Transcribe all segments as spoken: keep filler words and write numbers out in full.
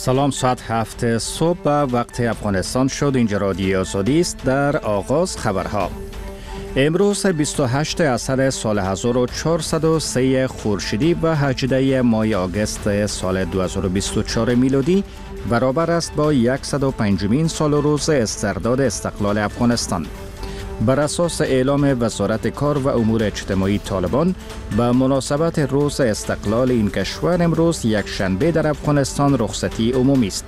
سلام، ساعت هفت صبح به وقت افغانستان شد. اینجا رادیو آزادی است. در آغاز خبرها. امروز بیست و هشتم اسد سال هزار و چهارصد و سه خورشیدی و هجدهم ماه آگوست سال دو هزار و بیست و چهار میلادی برابر است با صد و پنجمین سال روز استرداد استقلال افغانستان. بر اساس اعلام وزارت کار و امور اجتماعی طالبان به مناسبت روز استقلال این کشور امروز یک شنبه در افغانستان رخصتی عمومی است.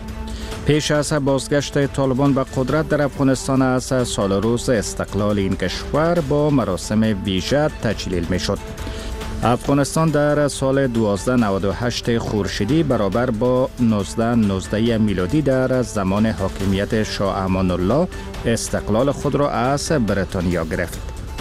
پیش از بازگشت طالبان به قدرت در افغانستان از سال روز استقلال این کشور با مراسم ویژه تجلیل می شد. افغانستان در سال هزار و دویست و نود و هشت خورشیدی برابر با هزار و نوزده میلادی در زمان حاکمیت شاه امان الله استقلال خود را از بریتانیا گرفت.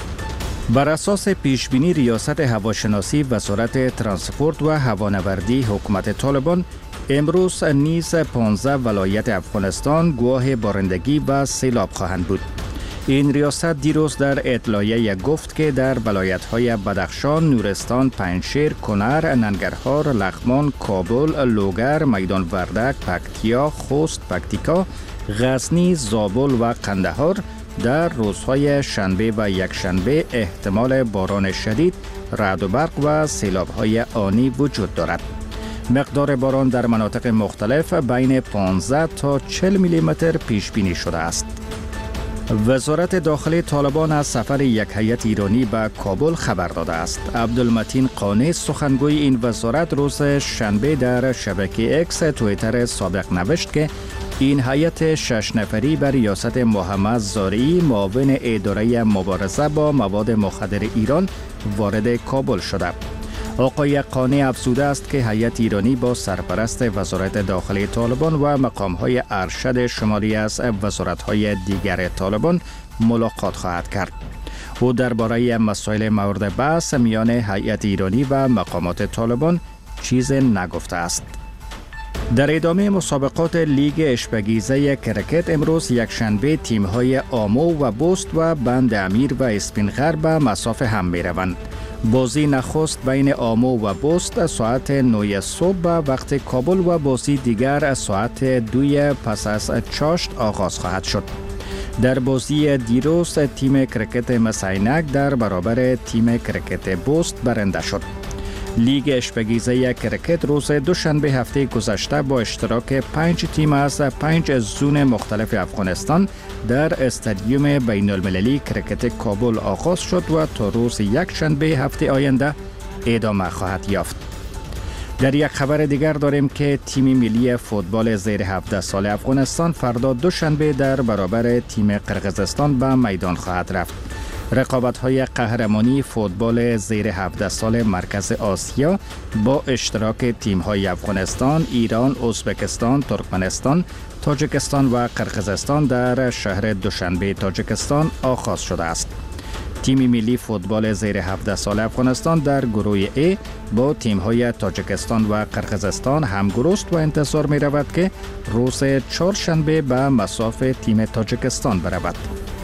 بر اساس پیشبینی ریاست هواشناسی وزارت ترانسپورت و هوانوردی حکومت طالبان امروز نیز پانزده ولایت افغانستان گواه بارندگی و سیلاب خواهند بود. این ریاست دیروز در اطلاعیه گفت که در ولایت‌های بدخشان، نورستان، پنجشیر، کنر، ننگرهار، لغمان، کابل، لوگر، میدان وردک، پکتیا، خوست، پکتیکا، غزنی، زابل و قندهار در روزهای شنبه و یکشنبه احتمال باران شدید، رعد و برق و سیلاب‌های آنی وجود دارد. مقدار باران در مناطق مختلف بین پانزده تا چهل میلی متر پیش بینی شده است. وزارت داخلی طالبان از سفر یک هیئت ایرانی به کابل خبر داده است. عبدالمتین قانی سخنگوی این وزارت روز شنبه در شبکه اکس توییتر سابق نوشت که این هیئت شش نفری به ریاست محمد زارعی معاون اداره مبارزه با مواد مخدر ایران وارد کابل شده. آقای قانی افزوده است که هیئت ایرانی با سرپرست وزارت داخلی طالبان و مقام‌های ارشد شماری از وزارت‌های دیگر طالبان ملاقات خواهد کرد. او درباره مسائل مورد بحث میان هیئت ایرانی و مقامات طالبان چیز نگفته است. در ادامه مسابقات لیگ اشپگیزه کرکت امروز یکشنبه تیم‌های آمو و بست و بند امیر و اسپینغر به مسافه هم می‌روند. بازی نخست بین آمو و بست ساعت نه صبح به وقت کابل و بازی دیگر ساعت دو پس از چاشت آغاز خواهد شد. در بازی دیروز تیم کرکت مسینک در برابر تیم کرکت بست برنده شد. لیگ اشپگیزه کرکت روز دوشنبه هفته گذشته با اشتراک پنج تیم از پنج زون مختلف افغانستان در استادیوم بین المللی کرکت کابل آغاز شد و تا روز یک شنبه هفته آینده ادامه خواهد یافت. در یک خبر دیگر داریم که تیم ملی فوتبال زیر هفده سال افغانستان فردا دوشنبه در برابر تیم قرقیزستان به میدان خواهد رفت. رقابت‌های قهرمانی فوتبال زیر هفده سال مرکز آسیا با اشتراک تیم‌های افغانستان، ایران، ازبکستان، ترکمنستان، تاجیکستان و قرقیزستان در شهر دوشنبه تاجیکستان آغاز شده است. تیم ملی فوتبال زیر هفده سال افغانستان در گروه ای با تیم‌های تاجیکستان و قرقیزستان همگروه است و انتظار می‌رود که روز چهارشنبه به مصاف تیم تاجیکستان برود.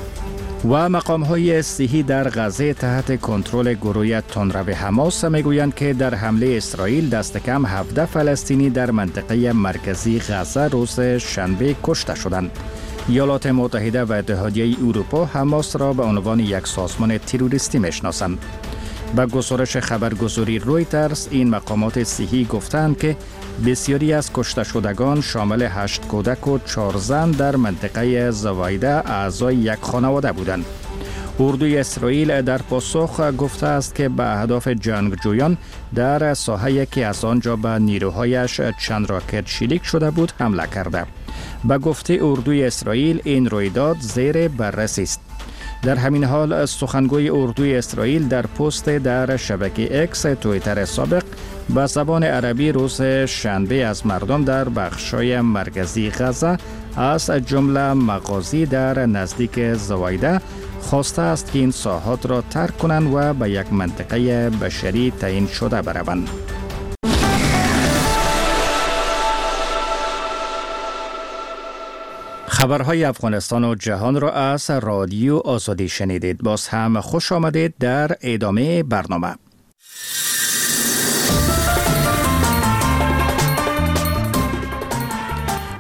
و مقام‌های صحی در غزه تحت کنترل گروه تندرو حماس میگویند که در حمله اسرائیل دست کم هفده فلسطینی در منطقه مرکزی غزه روز شنبه کشته شدند. ایالات متحده و اتحادیه اروپا حماس را به عنوان یک سازمان تروریستی میشناسند. به گزارش خبرگزاری رویترز این مقامات صحی گفتند که بسیاری از کشته شدگان شامل هشت کودک و چهار زن در منطقه زوایده اعضای یک خانواده بودند. اردوی اسرائیل در پاسخ گفته است که به اهداف جنگجویان در ساحه‌ای که از آنجا به نیروهایش چند راکت شلیک شده بود حمله کرده. به گفته اردوی اسرائیل این رویداد زیر بررسی است. در همین حال سخنگوی اردوی اسرائیل در پست در شبکه اکس توییتر سابق به زبان عربی روز شنبه از مردم در بخش‌های مرکزی غزه از جمله مغازی در نزدیک زوایده خواسته است که این ساحات را ترک کنند و به یک منطقه بشری تعیین شده بروند. خبرهای افغانستان و جهان را از رادیو آزادی شنیدید. باز هم خوش آمدید در ادامه برنامه.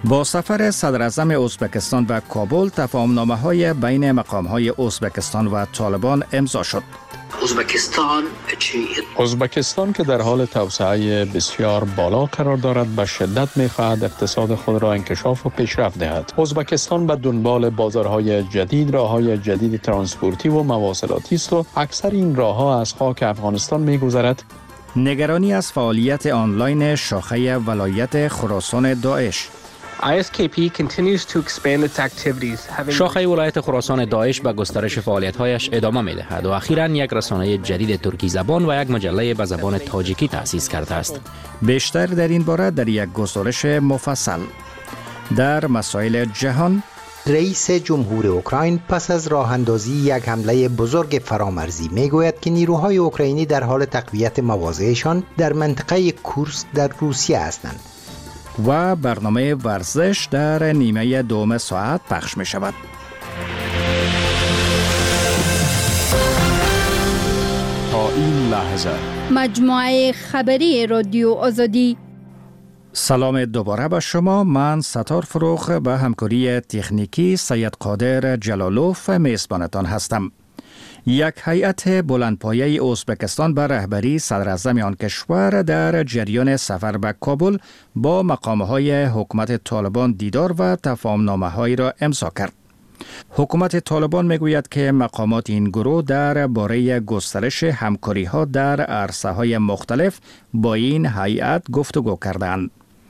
با سفر صدراعظم ازبکستان به کابل، تفاهم‌نامه‌های بین مقام‌های ازبکستان و طالبان امضا شد. ازبکستان ازبکستان که در حال توسعه بسیار بالا قرار دارد، به شدت می‌خواهد اقتصاد خود را انکشاف و پیشرفت دهد. ازبکستان به دنبال بازارهای جدید، راه‌های جدید ترانسپورتی و مواصلاتی است و اکثر این راه‌ها از خاک افغانستان می‌گذرد. نگرانی از فعالیت آنلاین شاخه ولایت خراسان داعش. آی اس کی پی continues to expand its activities. شاخه ولایت خراسان داعش به گسترش فعالیت‌هایش ادامه می‌دهد و اخیراً یک رسانه جدید ترکی زبان و یک مجله به زبان تاجیکی تأسیس کرده است. بیشتر در این باره در یک گزارش مفصل. در مسائل جهان، رئیس جمهور اوکراین پس از راه اندازی یک حمله بزرگ فرامرزی میگوید که نیروهای اوکراینی در حال تقویت مواضعشان در منطقه کورسک در روسیه هستند. و برنامه ورزش در نیمه دوم ساعت پخش می شود. تا این لحظه مجموعه خبری رادیو آزادی. سلام دوباره به شما. من ستار فروخ به همکاری تکنیکی سید قادر جلالوف میزبانتان هستم. یک هیئت بلندپایه ازبکستان به رهبری صدراعظم آن کشور در جریان سفر به کابل با مقام‌های حکومت طالبان دیدار و تفاهم‌نامه‌هایی را امضا کرد. حکومت طالبان میگوید که مقامات این گروه در باره گسترش همکاری‌ها در عرصه‌های مختلف با این هیئت گفتگو کردند.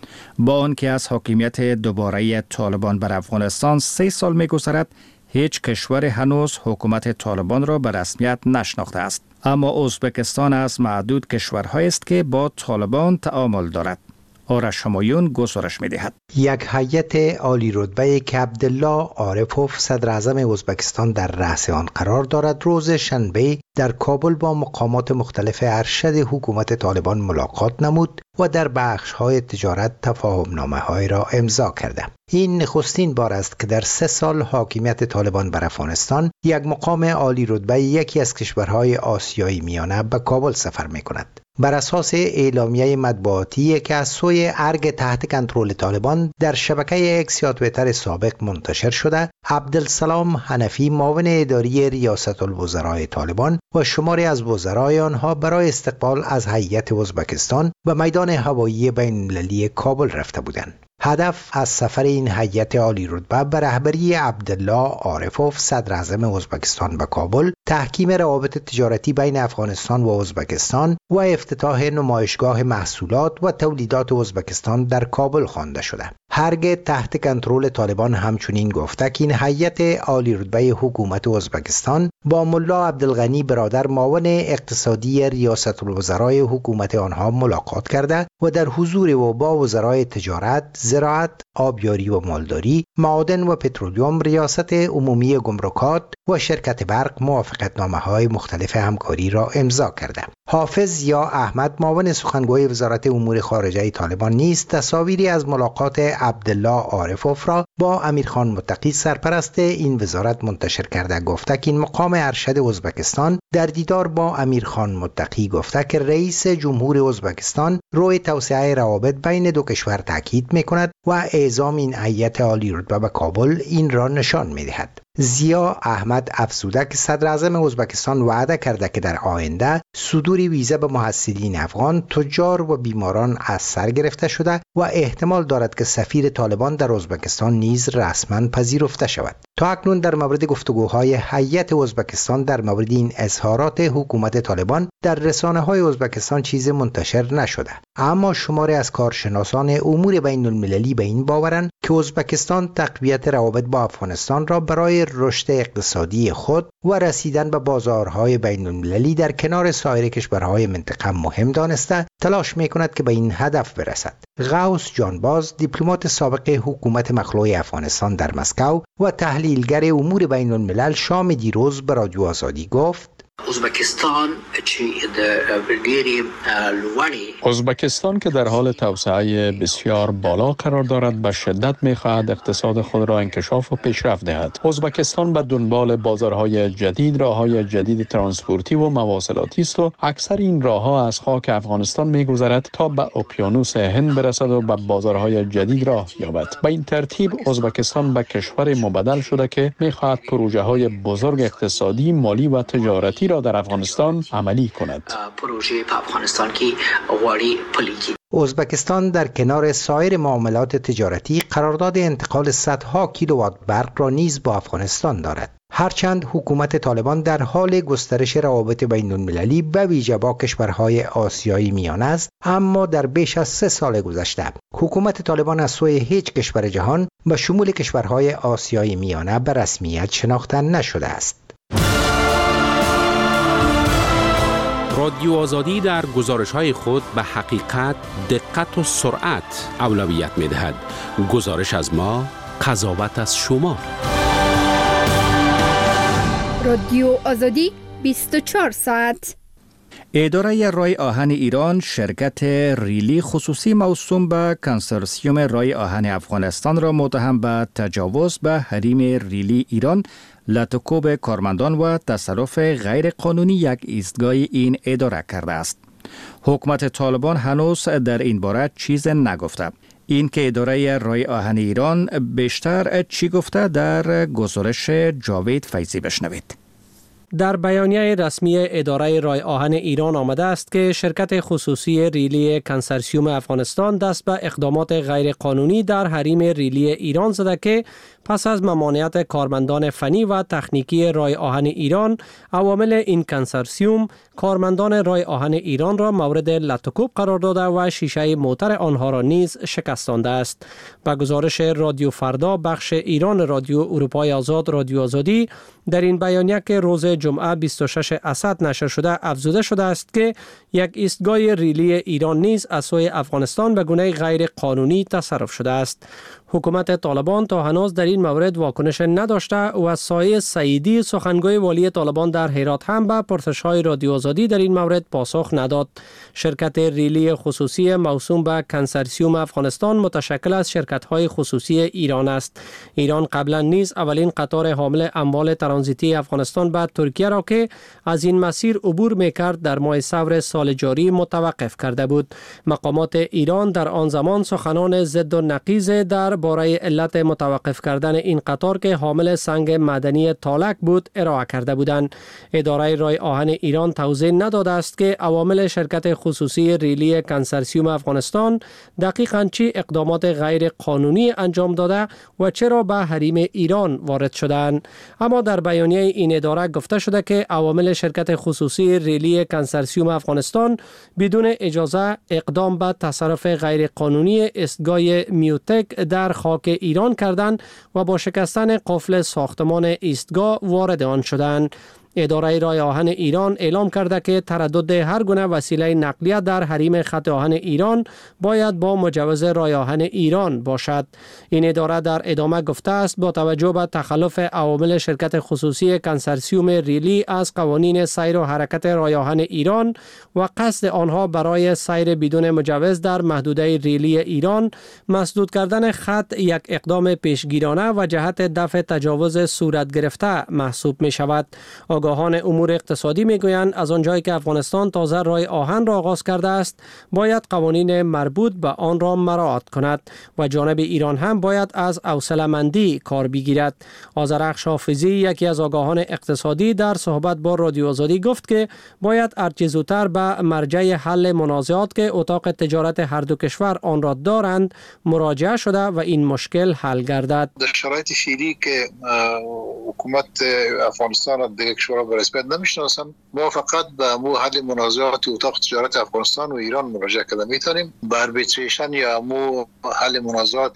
با آنکه از حاکمیت دوباره طالبان بر افغانستان سه سال می‌گذرد، هیچ کشور هنوز حکومت طالبان را به رسمیت نشناخته است. اما ازبکستان از معدود کشورهایی است که با طالبان تعامل دارد. آرش همایون گزارش می‌دهد. یک هیئت عالی رتبه که عبدالله عارفوف صدراعظم ازبکستان در رأس آن قرار دارد، روز شنبه در کابل با مقامات مختلف ارشد حکومت طالبان ملاقات نمود و در بخش‌های تجارت تفاهم‌نامه‌های را امضا کرده. این نخستین بار است که در سه سال حاکمیت طالبان بر افغانستان یک مقام عالی رتبه یکی از کشورهای آسیایی میانه به کابل سفر می‌کند. بر اساس اعلامیه مطبوعاتی که از سوی ارگ تحت کنترل طالبان در شبکه اکس یا توییتر سابق منتشر شده، عبدالسلام حنفی معاون اداری ریاست الوزراء طالبان و شماری از وزرای آنها برای استقبال از هیئت ازبکستان به میدان هوایی بین‌المللی کابل رفته بودند. هدف از سفر این هیئت عالی رتبه به رهبری عبدالله عارفوف صدراعظم ازبکستان به کابل، تحکیم روابط تجارتی بین افغانستان و ازبکستان و افتتاح نمایشگاه محصولات و تولیدات ازبکستان در کابل خوانده شده. هرگاه تحت کنترل طالبان همچنین گفته که این هیئت عالی رتبه حکومت ازبکستان با ملا عبدالغنی برادر معاون اقتصادی ریاست الوزراء حکومت آنها ملاقات کرده و در حضور و با وزرای تجارت، زراعت، آبیاری و مالداری، معادن و پترولیوم، ریاست عمومی گمرکات و شرکت برق موافقتنامه‌های مختلف همکاری را امضا کرده. حافظ یا احمد معاون سخنگوی وزارت امور خارجه طالبان نیز تصاویری از ملاقات عبدالله عارفوف را با امیرخان متقی سرپرست این وزارت منتشر کرده. گفته که این مقام ارشد ازبکستان در دیدار با امیرخان متقی گفته که رئیس جمهور ازبکستان روی توسعه روابط بین دو کشور تاکید می‌کند و اعزام این هیئت عالی رتبه به کابل این را نشان می‌دهد. ضیا احمد افزوده که صدراعظم ازبکستان وعده کرده که در آینده صدور ویزا به محصلین افغان، تجار و بیماران از سر گرفته شده و احتمال دارد که سفیر طالبان در ازبکستان نیز رسما پذیرفته شود. تا اکنون در مورد گفتگوهای هیئت ازبکستان در مورد این اظهارات حکومت طالبان در رسانه‌های ازبکستان چیز منتشر نشده، اما شماری از کارشناسان امور بین المللی به این باورند که ازبکستان تقویت روابط با افغانستان را برای رشد اقتصادی خود و رسیدن به بازارهای بین المللی در کنار سایر کشورهای منطقه مهم دانسته تلاش می‌کند که به این هدف برسد. غوث جانباز، دیپلمات سابق حکومت مخلوع افغانستان در مسکو و تحلیلگر امور بین الملل، شام دیروز به رادیو آزادی گفت: ازبکستان ازبکستان که در حال توسعه بسیار بالا قرار دارد به شدت می‌خواهد اقتصاد خود را انکشاف و پیشرفت دهد. ازبکستان به دنبال بازارهای جدید، راههای جدید ترانسپورتی و مواصلاتی است و اکثر این راهها از خاک افغانستان می‌گذرد تا به اقیانوس هند برسد و به بازارهای جدید راه یابد. به این ترتیب ازبکستان به کشور مبدل شده که می‌خواهد پروژه‌های بزرگ اقتصادی، مالی و تجارتی را در افغانستان عملی کند. پروژه په افغانستان کې غواړي پلي کړي. ازبکستان در کنار سایر معاملات تجارتی قرارداد انتقال صدها کیلووات برق را نیز با افغانستان دارد. هرچند حکومت طالبان در حال گسترش روابط بین المللی به ویژه با کشورهای آسیایی میانه است، اما در بیش از سه سال گذشته حکومت طالبان از سوی هیچ کشور جهان به شمول کشورهای آسیایی میانه به رسمیت شناخته نشده است. رادیو آزادی در گزارش‌های خود به حقیقت، دقت و سرعت اولویت می‌دهد. گزارش از ما، قضاوت از شما. رادیو آزادی بیست و چهار ساعت. اداره رای آهن ایران شرکت ریلی خصوصی موسوم به کنسورسیوم رای آهن افغانستان را متهم به تجاوز به حریم ریلی ایران، لطکوب کارمندان و تصرف غیر قانونی یک ایستگاه این اداره کرده است. حکومت طالبان هنوز در این باره چیز نگفته. این که اداره رای آهن ایران بیشتر چی گفته در گزارش جاوید فیضی بشنوید. در بیانیه رسمی اداره رای آهن ایران آمده است که شرکت خصوصی ریلی کنسورسیوم افغانستان دست به اقدامات غیر قانونی در حریم ریلی ایران زده که پس از ممانعت کارمندان فنی و تکنیکی رای آهن ایران، عوامل این کنسورسیوم کارمندان رای آهن ایران را مورد لطکوب قرار داده و شیشه موتر آنها را نیز شکستانده است. با گزارش رادیو فردا بخش ایران رادیو اروپای آزاد رادیو آزادی در این بیانیه که روز جمعه بیست و شش اسد نشر شده افزوده شده است که یک ایستگاه ریلی ایران نیز از سوی افغانستان به گونه غیر قانونی تصرف شده است. حکومت طالبان تا هنوز در این مورد واکنش نداشته و سایه سعیدی سخنگوی والی طالبان در هرات هم به پرسش‌های رادیو آزادی در این مورد پاسخ نداد. شرکت ریلی خصوصی موسوم به کنسورسیوم افغانستان متشکل از شرکت‌های خصوصی ایران است. ایران قبلا نیز اولین قطار حامل اموال ترانزیتی افغانستان به ترکیه را که از این مسیر عبور می‌کرد در ماه ثور سال جاری متوقف کرده بود. مقامات ایران در آن زمان سخنان ضد و نقیض در باره علت متوقف کردن این قطار که حامل سنگ معدنی تالک بود ارائه کرده بودند. اداره رای آهن ایران توضیح نداده است که عوامل شرکت خصوصی ریلی کنسورسیوم افغانستان دقیقاً چه اقدامات غیر قانونی انجام داده و چرا به حریم ایران وارد شدند. اما در بیانیه این اداره گفته شده که عوامل شرکت خصوصی ریلی کنسورسیوم افغانستان بدون اجازه اقدام به تصرف غیر قانونی ایستگاه میوتک در خاک ایران کردند و با شکستن قفل ساختمان ایستگاه وارد آن شدند. اداره رای آهن ایران اعلام کرده که تردد هر گونه وسیله نقلیه در حریم خط آهن ایران باید با مجوز رای آهن ایران باشد. این اداره در ادامه گفته است با توجه به تخلف عوامل شرکت خصوصی کنسورسیوم ریلی از قوانین سیر و حرکت رای آهن ایران و قصد آنها برای سیر بدون مجوز در محدوده ریلی ایران، مسدود کردن خط یک اقدام پیشگیرانه و جهت دفع تجاوز صورت گرفته محسوب می شود. آگاهان امور اقتصادی میگویند از آنجایی که افغانستان تازه رای آهن را آغاز کرده است، باید قوانین مربوط به آن را مراعات کند و جانب ایران هم باید از حوصله‌مندی کار بگیرد. آذرخش حافظی یکی از آگاهان اقتصادی در صحبت با رادیو آزادی گفت که باید هرچه زودتر به مرجع حل منازعات که اتاق تجارت هر دو کشور آن را دارند مراجعه شده و این مشکل حل گردد. در شرایط فعلی که حکومت افغانستان را دیگه کشورها به رسمیت نمیشناسن، ما فقط به مو حل منازعات اتاق تجارت افغانستان و ایران مراجعه کرده میتونیم. به اربیتریشن یا مو حل منازعات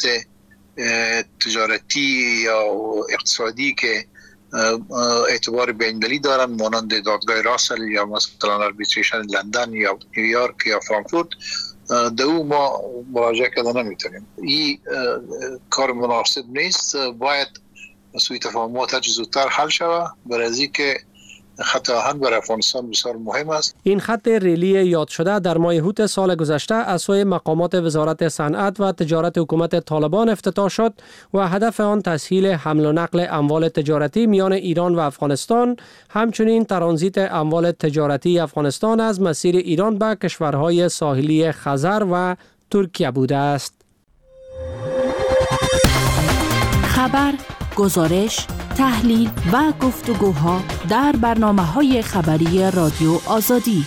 تجارتی یا اقتصادی که اعتبار بین‌المللی دارن مانند دادگاه راسل یا مثلا اربیتریشن لندن یا نیویورک یا فرانکفورت، دو ما مراجعه کرده نمیتونیم. این کار مناسب نیست. باید سوی تفاهمات هرچه زودتر حل شود برای اینکه خط آهن برای افغانستان بسیار مهم است. این خط ریلی یاد شده در ماه اوت سال گذشته از سوی مقامات وزارت صنعت و تجارت حکومت طالبان افتتاح شد و هدف آن تسهیل حمل و نقل اموال تجارتی میان ایران و افغانستان، همچنین ترانزیت اموال تجارتی افغانستان از مسیر ایران به کشورهای ساحلی خزر و ترکیه بوده است. خبر، گزارش، تحلیل و گفتگوها در برنامه‌های خبری رادیو آزادی.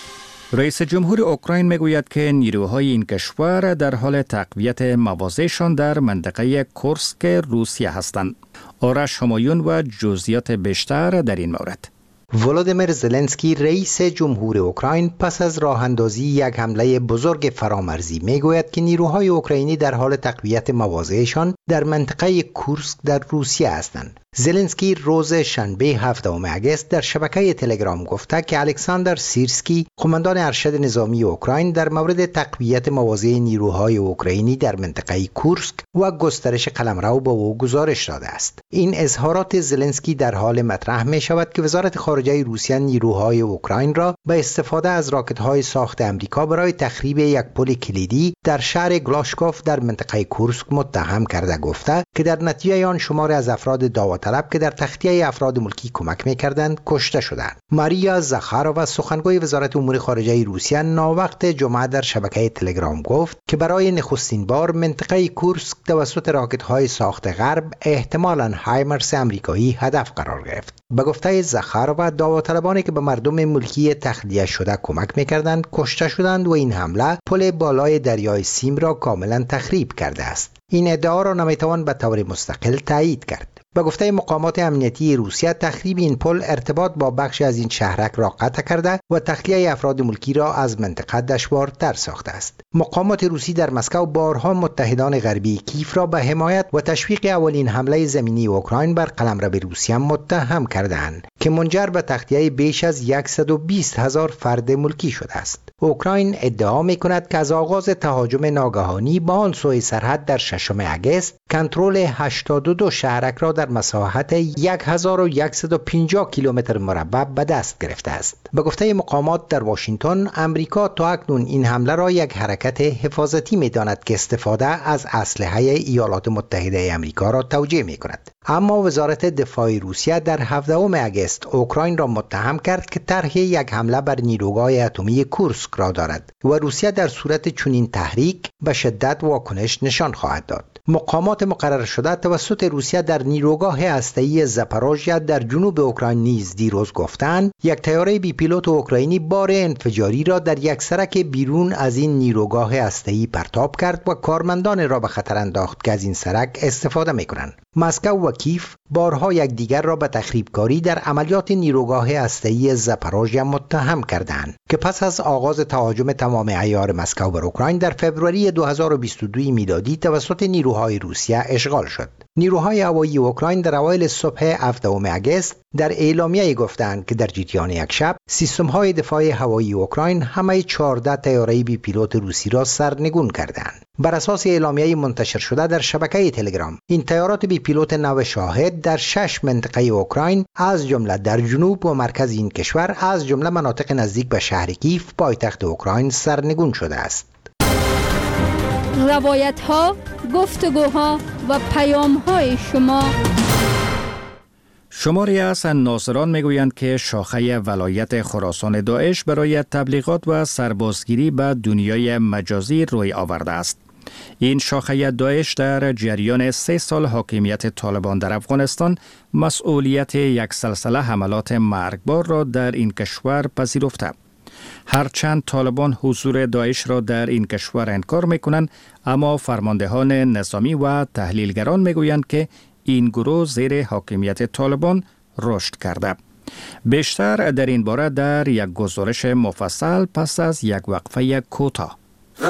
رئیس جمهور اوکراین میگوید که نیروهای این کشور در حال تقویت مواضعشان در منطقه کورسک روسیه هستند. آرش همایون و جزئیات بیشتر در این مورد. ولادیمیر زلنسکی رئیس جمهور اوکراین پس از راه اندازی یک حمله بزرگ فرامرزی میگوید که نیروهای اوکراینی در حال تقویت مواضعشان در منطقه کورسک در روسیه هستند. زلنسکی روز شنبه هفتم اگست در شبکه تلگرام گفته که الکساندر سیرسکی، قماندان ارشد نظامی اوکراین، در مورد تقویت مواضع نیروهای اوکراینی در منطقه کورسک و گسترش قلمرو به او گزارش داده است. این اظهارات زلنسکی در حال مطرح می شود که وزارت خارجه روسیه نیروهای اوکراین را به استفاده از راکت‌های ساخت امریکا برای تخریب یک پل کلیدی در شهر گلاشکوف در منطقه کورسک متهم کرده، گفته که در نتیجه آن شماری از افراد داوطلب که در تخلیه افراد ملکی کمک می‌کردند کشته شدند. ماریا زاخارova، سخنگوی وزارت امور خارجه روسیه، ناوقت جمعه در شبکه تلگرام گفت که برای نخستین بار منطقه کورسک توسط راکت‌های ساخت غرب، احتمالاً هایمرس امریکایی، هدف قرار گرفت. به گفته زاخارova، داوطلبانی که به مردم ملکی تخلیه شده کمک می‌کردند کشته شدند و این حمله پل بالای دریای سیم را کاملا تخریب کرده است. این ادعا را نمیتوان به طور مستقل تایید کرد. به گفته مقامات امنیتی روسیه، تخریب این پل ارتباط با بخش از این شهرک را قطع کرده و تخلیه افراد ملکی را از منطقه دشوارتر ساخته است. مقامات روسی در مسکو بارها متحدان غربی کیف را به حمایت و تشویق اولین حمله زمینی اوکراین بر قلمرو روسیه متهم کردند که منجر به تخلیه بیش از صد و بیست هزار فرد ملکی شده است. اوکراین ادعا می‌کند که از آغاز تهاجم ناگهانی با آن سوی سرحد در ششم اگست، کنترل هشتاد و دو شهرک را در مساحت هزار و صد و پنجاه کیلومتر مربع به دست گرفته است. به گفته مقامات در واشنگتن، امریکا تا اکنون این حمله را یک حرکت حفاظتی می‌داند که استفاده از اسلحه ایالات متحده آمریکا را توجیه می‌کند. اما وزارت دفاع روسیه در هفدهم اگست اوکراین را متهم کرد که طرح یک حمله بر نیروگاه اتمی کورسک را دارد و روسیه در صورت چنین تحریک به شدت واکنش نشان خواهد داد. مقامات مقرر شده توسط روسیه در نیروگاه هسته‌ای زاپاروژیا در جنوب اوکراین نیز دیروز گفتند یک طیاره بی پیلوت اوکراینی بار انفجاری را در یک سرک بیرون از این نیروگاه هسته‌ای پرتاب کرد و کارمندان را به خطر انداخت که از این سرک استفاده می‌کنند. مسکو و کیف بارها یکدیگر را به تخریبکاری در عملیات نیروگاه هسته‌ای زاپاروژیا متهم کردند که پس از آغاز تهاجم تمام عیار مسکو بر اوکراین در فوریه دو هزار و بیست و دو میلادی توسط نیروهای روسیه اشغال شد. نیروهای هوایی اوکراین در اوایل صبح هفدهم اگست در اعلامیه گفتند که در جریان یک شب سیستم‌های دفاع هوایی اوکراین همه چهارده طیاره بی پیلوت روسی را سرنگون کردند. بر اساس اعلامیه منتشر شده در شبکه تلگرام، این طیارات بی پیلوت نو شاهد در شش منطقه اوکراین از جمله در جنوب و مرکز این کشور، از جمله مناطق نزدیک به شهر کیف پایتخت اوکراین، سرنگون شده است. روایت ها، گفتگوها و پیام های شما. شماری از ناظران میگویند که شاخه ولایت خراسان داعش برای تبلیغات و سربازگیری به دنیای مجازی روی آورده است. این شاخه داعش در جریان سه سال حاکمیت طالبان در افغانستان مسئولیت یک سلسله حملات مرگبار را در این کشور پذیرفته. هرچند طالبان حضور داعش را در این کشور انکار میکنند، اما فرماندهان نظامی و تحلیلگران میگویند که این گروه زیر حاکمیت طالبان رشد کرده. بیشتر در این باره در یک گزارش مفصل پس از یک وقفه کوتاه.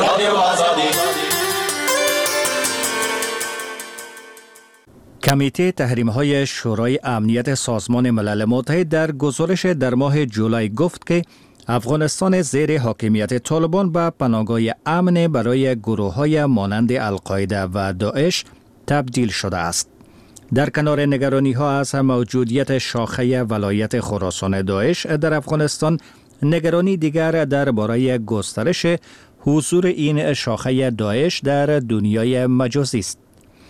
کمیته تحریم‌های شورای امنیت سازمان ملل متحد در گزارش در ماه جولای گفت که افغانستان زیر حاکمیت طالبان به پناهگاه امن برای گروه‌های مانند القاعده و داعش تبدیل شده است. در کنار نگرانی ها از موجودیت شاخه ولایت خراسان داعش در افغانستان، نگرانی دیگر درباره گسترش حضور این شاخه داعش در دنیای مجازی است.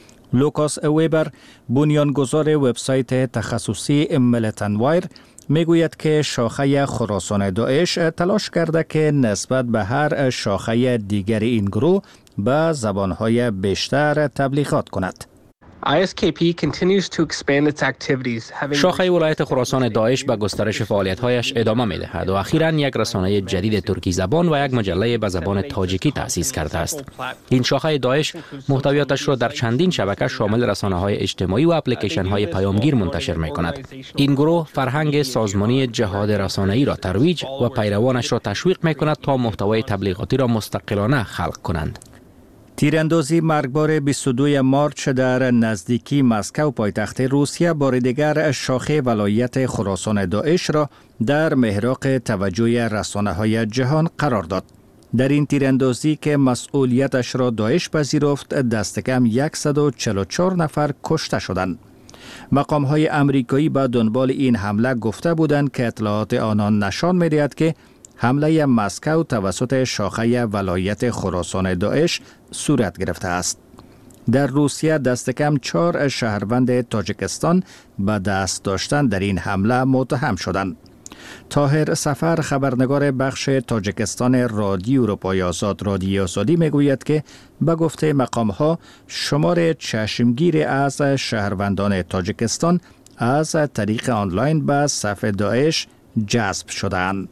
لوکاس ویبر، بنیانگذار وبسایت تخصصی ملیتن وایر، میگوید که شاخه خراسان داعش تلاش کرده که نسبت به هر شاخه دیگر این گروه به زبانهای بیشتر تبلیغات کند. آی اس کی پی continues to expand its activities. شاخه ولایت خراسان داعش به گسترش فعالیت‌هایش ادامه می‌دهد و اخیراً یک رسانه جدید ترکی زبان و یک مجله به زبان تاجیکی تأسیس کرده است. این شاخه داعش محتویاتش را در چندین شبکه شامل رسانه‌های اجتماعی و اپلیکیشن‌های پیامگیر منتشر می‌کند. این گروه فرهنگ سازمانی جهاد رسانه‌ای را ترویج و پیروانش را تشویق می‌کند تا محتوای تبلیغاتی را مستقلانه خلق کنند. تیراندازی مرگبار بیست و دوم مارچ در نزدیکی مسکو پایتخت روسیه بار دیگر شاخه ولایت خراسان داعش را در محراق توجه رسانه‌های جهان قرار داد. در این تیراندازی که مسئولیتش را داعش پذیرفت، دست کم صد و چهل و چهار نفر کشته شدند. مقام‌های امریکایی به دنبال این حمله گفته بودند که اطلاعات آنان نشان می‌دهد که حمله مسکو توسط شاخه ولایت خراسان داعش صورت گرفته است. در روسیه دست کم چهار شهروند تاجیکستان به دست داشتن در این حمله متهم شدند. طاهر سفر، خبرنگار بخش تاجیکستان رادیو اروپای آزاد رادیو آزادی، میگوید که به گفته مقام‌ها شمار چشمگیر از شهروندان تاجیکستان از طریق آنلاین به صف داعش جذب شدند.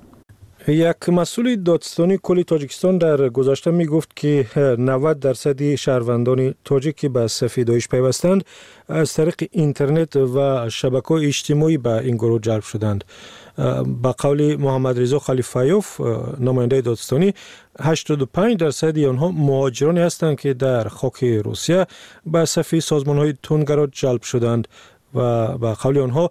یک مسئول دادستانی کل تاجیکستان در گذشته می گفت که نود درصد شهروندان تاجیک به صف داعش پیوستند از طریق اینترنت و شبکه‌های اجتماعی به این گروه جلب شدند. با قول محمد رضا خلیفایوف، نماینده دادستانی، هشتاد و پنج درصد آنها مهاجرانی هستند که در خاک روسیه به صف سازمان‌های تندگرا جلب شدند و با قول آنها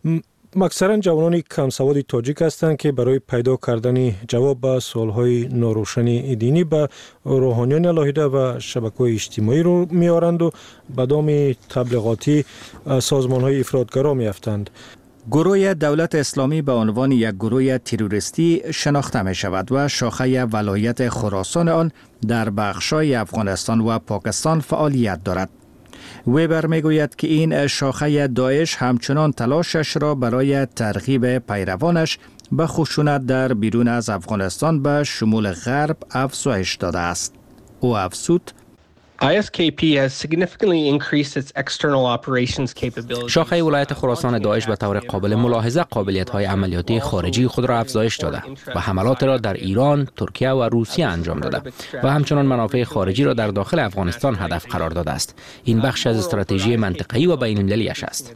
اکثرا جوانان کم سواد تاجیک هستند که برای پیدا کردن جواب به سوالهای ناروشن دینی به روحانیان علاهیده و شبکه‌های اجتماعی رو میارند و به دام تبلیغاتی سازمان‌های افراطگرا میافتند. گروه دولت اسلامی به عنوان یک گروه تروریستی شناخته می شود و شاخه ولایت خراسان آن در بخش‌های افغانستان و پاکستان فعالیت دارد. ویبر میگوید که این شاخه داعش همچنان تلاشش را برای ترغیب پیروانش به خشونت در بیرون از افغانستان به شمول غرب افزایش داده است. او افزود: آی اس کی پی has significantly increased its external operations capabilities. شاخه ولایت خراسان داعش به طور قابل ملاحظه قابلیت‌های عملیاتی خارجی خود را افزایش داده و حملات را در ایران، ترکیه و روسیه انجام داده و همچنان منافع خارجی را در داخل افغانستان هدف قرار داده است. این بخش از استراتژی منطقه‌ای و بین‌المللی‌اش است.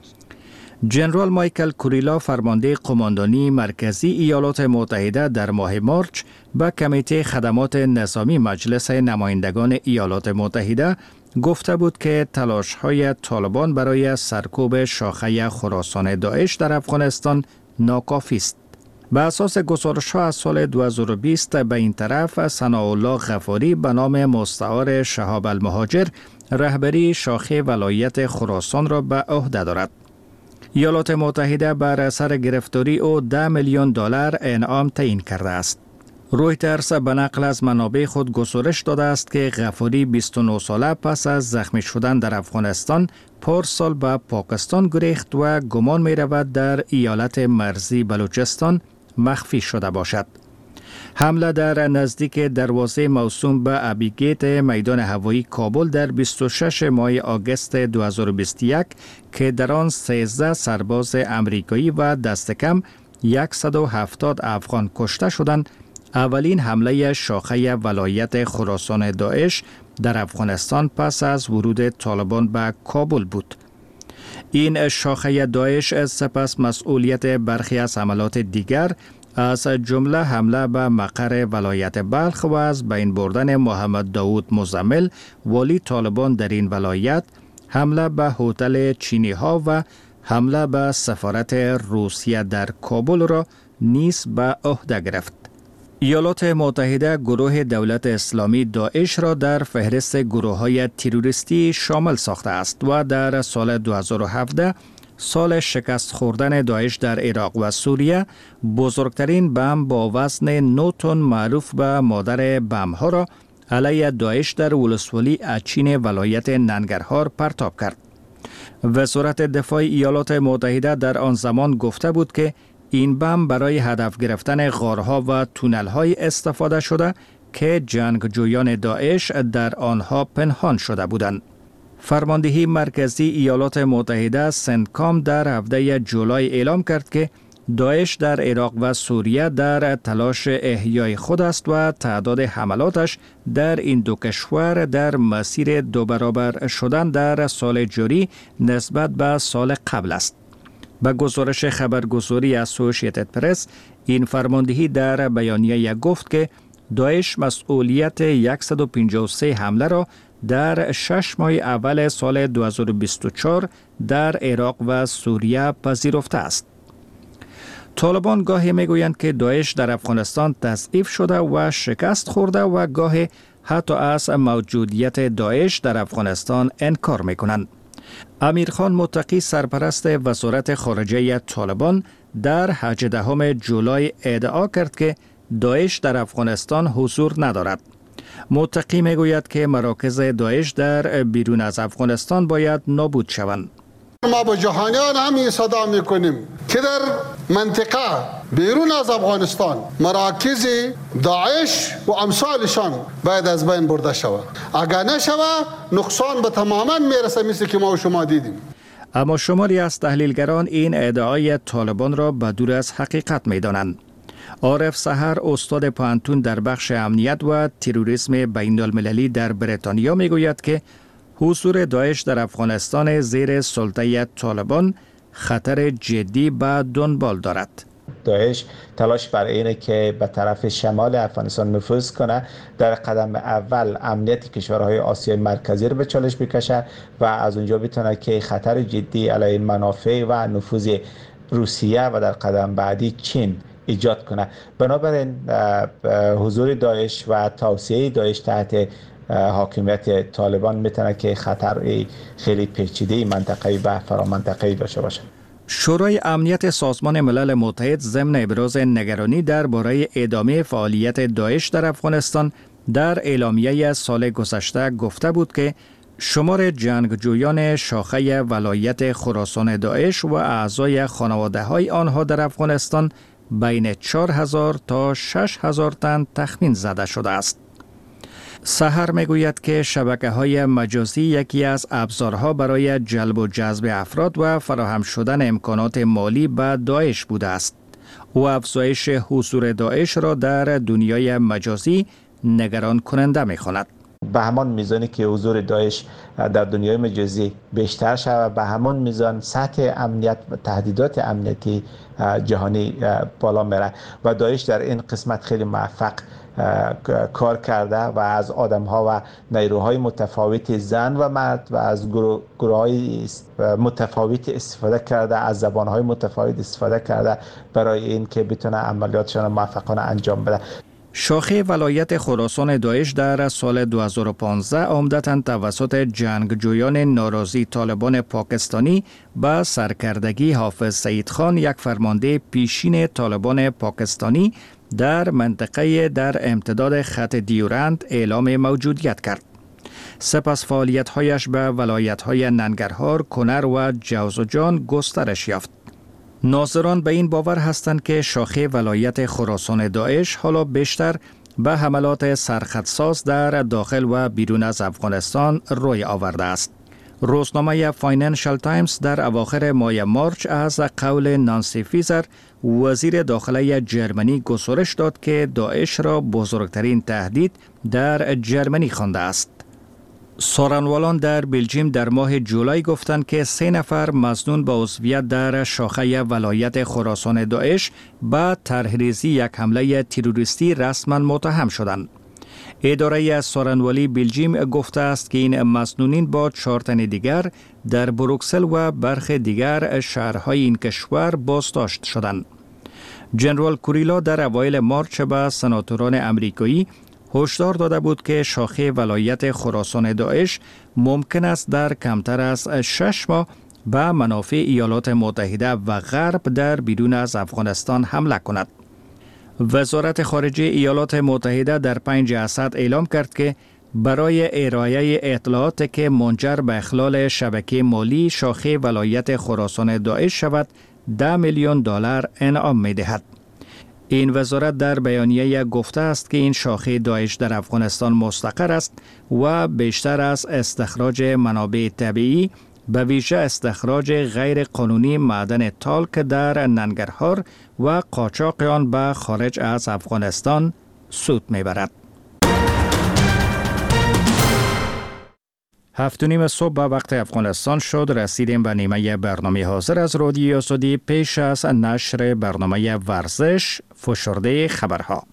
جنرال مایکل کوریلا، فرمانده قماندانی مرکزی ایالات متحده، در ماه مارچ به کمیته خدمات نظامی مجلس نمایندگان ایالات متحده گفته بود که تلاش‌های طالبان برای سرکوب شاخه خراسان داعش در افغانستان ناکافی است. به اساس گزارش‌ها از سال دو هزار و بیست به این طرف، ثناءالله غفاری به نام مستعار شهاب المهاجر رهبری شاخه ولایت خراسان را به عهده دارد. ایالات متحده بر اثر گرفتاری او ده میلیون دلار انعام تعیین کرده است. رویترز به نقل از منابع خود گزارش داده است که غفاری بیست و نه ساله پس از زخمی شدن در افغانستان پارسال به پاکستان گریخت و گمان می رود در ایالت مرزی بلوچستان مخفی شده باشد. حمله در نزدیک دروازه موسوم به ابیگیت میدان هوایی کابل در بیست و شش ماه آگوست دو هزار و بیست و یک که در آن سیزده سرباز امریکایی و دست کم صد و هفتاد افغان کشته شدند، اولین حمله شاخه ولایت خراسان داعش در افغانستان پس از ورود طالبان به کابل بود. این شاخه داعش سپس مسئولیت برخی از حملات دیگر از جمله حمله به مقر ولایت بلخ و از بین بردن محمد داود مزمل والی طالبان در این ولایت، حمله به هتل چینی ها و حمله به سفارت روسیه در کابل را نیز به عهده گرفت. ایالات متحده گروه دولت اسلامی داعش را در فهرست گروه‌های تروریستی شامل ساخته است و در سال دو هزار و هفده، سال شکست خوردن داعش در عراق و سوریه، بزرگترین بمب با وزن نه تن معروف به مادر بمب‌ها را علیه داعش در ولسوالی اچین ولایت ننگرهار پرتاب کرد. وزارت دفاع ایالات متحده در آن زمان گفته بود که این بمب برای هدف گرفتن غارها و تونل‌های استفاده شده که جنگجویان داعش در آنها پنهان شده بودند. فرماندهی مرکزی ایالات متحده سنتکام در هفده جولای اعلام کرد که داعش در عراق و سوریه در تلاش احیای خود است و تعداد حملاتش در این دو کشور در مسیر دو برابر شدن در سال جاری نسبت به سال قبل است. به گزارش خبرگزاری اسوسییتد پرس، این فرماندهی در بیانیه گفت که داعش مسئولیت صد و پنجاه و سه حمله را در شش ماه اول سال دو هزار و بیست و چهار در عراق و سوریه پذیرفته است. طالبان گاهی میگویند که داعش در افغانستان تضعیف شده و شکست خورده و گاهی حتی از موجودیت داعش در افغانستان انکار میکنند. امیرخان متقی سرپرست وزارت خارجه طالبان در هجدهم جولای ادعا کرد که داعش در افغانستان حضور ندارد. متقی میگوید که مراکز داعش در بیرون از افغانستان باید نابود شوند. ما با جهانیان هم صدا میکنیم که در منطقه بیرون از افغانستان مراکز داعش و امثالشان باید از بین برده شود. اگر نشود نقصان به تماما میرسه، مثل که ما و شما دیدیم. اما شماری از تحلیلگران این ادعای طالبان را به دور از حقیقت میدانند. عارف سحر، استاد پانتون در بخش امنیت و تروریسم بین المللی در بریتانیا میگوید که حضور داعش در افغانستان زیر سلطه طالبان خطر جدی به دنبال دارد. داعش تلاش بر اینه که به طرف شمال افغانستان نفوذ کنه، در قدم اول امنیت کشورهای آسیای مرکزی رو به چالش بکشه و از اونجا بتونه که خطر جدی علیه منافع و نفوذ روسیه و در قدم بعدی چین ایجاد کنه. بنابراین حضور داعش و توسعه داعش تحت حاکمیت طالبان میتونه که خطر خیلی پیچیده منطقه‌ای و فرامنطقه‌ای داشته باشه. شورای امنیت سازمان ملل متحد ضمن ابراز نگرانی درباره ادامه فعالیت داعش در افغانستان در اعلامیه سال گذشته گفته بود که شمار جنگجویان شاخه ولایت خراسان داعش و اعضای خانواده‌های آنها در افغانستان بین چهار هزار تا شش هزار تن تخمین زده شده است. سحر میگوید که شبکه‌های مجازی یکی از ابزارها برای جلب و جذب افراد و فراهم شدن امکانات مالی به داعش بوده است. او افزایش حضور داعش را در دنیای مجازی نگران کننده می‌خواند. به همان میزانی که حضور داعش در دنیای مجازی بیشتر شود، به همان میزان سطح امنیت و تهدیدات امنیتی جهانی بالا میره و داعش در این قسمت خیلی موفق کار کرده و از آدم‌ها و نیروهای متفاوت زن و مرد و از گروه‌های متفاوت استفاده کرده، از زبان‌های متفاوت استفاده کرده برای این که بتونه عملیاتشان موفقانه انجام بده. شاخه ولایت خراسان داعش در سال دو هزار و پانزده عمدتاً توسط جنگجویان ناراضی طالبان پاکستانی با سرکردگی حافظ سعید خان، یک فرمانده پیشین طالبان پاکستانی در منطقه در امتداد خط دیورند اعلام موجودیت کرد. سپس فعالیت‌هایش به ولایت‌های ننگرهار، کنر و جوزجان گسترش یافت. ناظران به این باور هستند که شاخه ولایت خراسان داعش حالا بیشتر به حملات سرخطساز در داخل و بیرون از افغانستان روی آورده است. روزنامه فاینانشل تایمز در اواخر ماه مارچ از قول نانسی فیزر، وزیر داخله جرمنی، گزارش داد که داعش را بزرگترین تهدید در جرمنی خوانده است. سارنوالان در بلژیم در ماه جولای گفتند که سه نفر مظنون به عضویت در شاخه ولایت خراسان داعش به طرح‌ریزی یک حمله تروریستی رسما متهم شدند. اداره سارنوالی بلژیم گفته است که این مظنونین با چهار تن دیگر در بروکسل و برخی دیگر شهرهای این کشور بازداشت شدند. جنرال کوریلا در اوایل مارچ به سناتوران امریکایی هشدار داده بود که شاخه ولایت خراسان داعش ممکن است در کمتر از شش ماه به منافع ایالات متحده و غرب در بیرون از افغانستان حمله کند. وزارت خارجه ایالات متحده در پنج اسد اعلام کرد که برای ارائه اطلاعات که منجر به اخلال شبکه مالی شاخه ولایت خراسان داعش شود ده میلیون دلار انعام می دهد. این وزارت در بیانیه گفته است که این شاخه داعش در افغانستان مستقر است و بیشتر از استخراج منابع طبیعی به ویژه استخراج غیر قانونی معدن تالک در ننگرهار و قاچاق آن به خارج از افغانستان سود میبرد. هفت و نیم صبح به وقت افغانستان شد. رسیدیم به نیمه برنامه حاضر از رادیوی آزادی. پیش از نشر برنامه ورزش فشرده خبرها.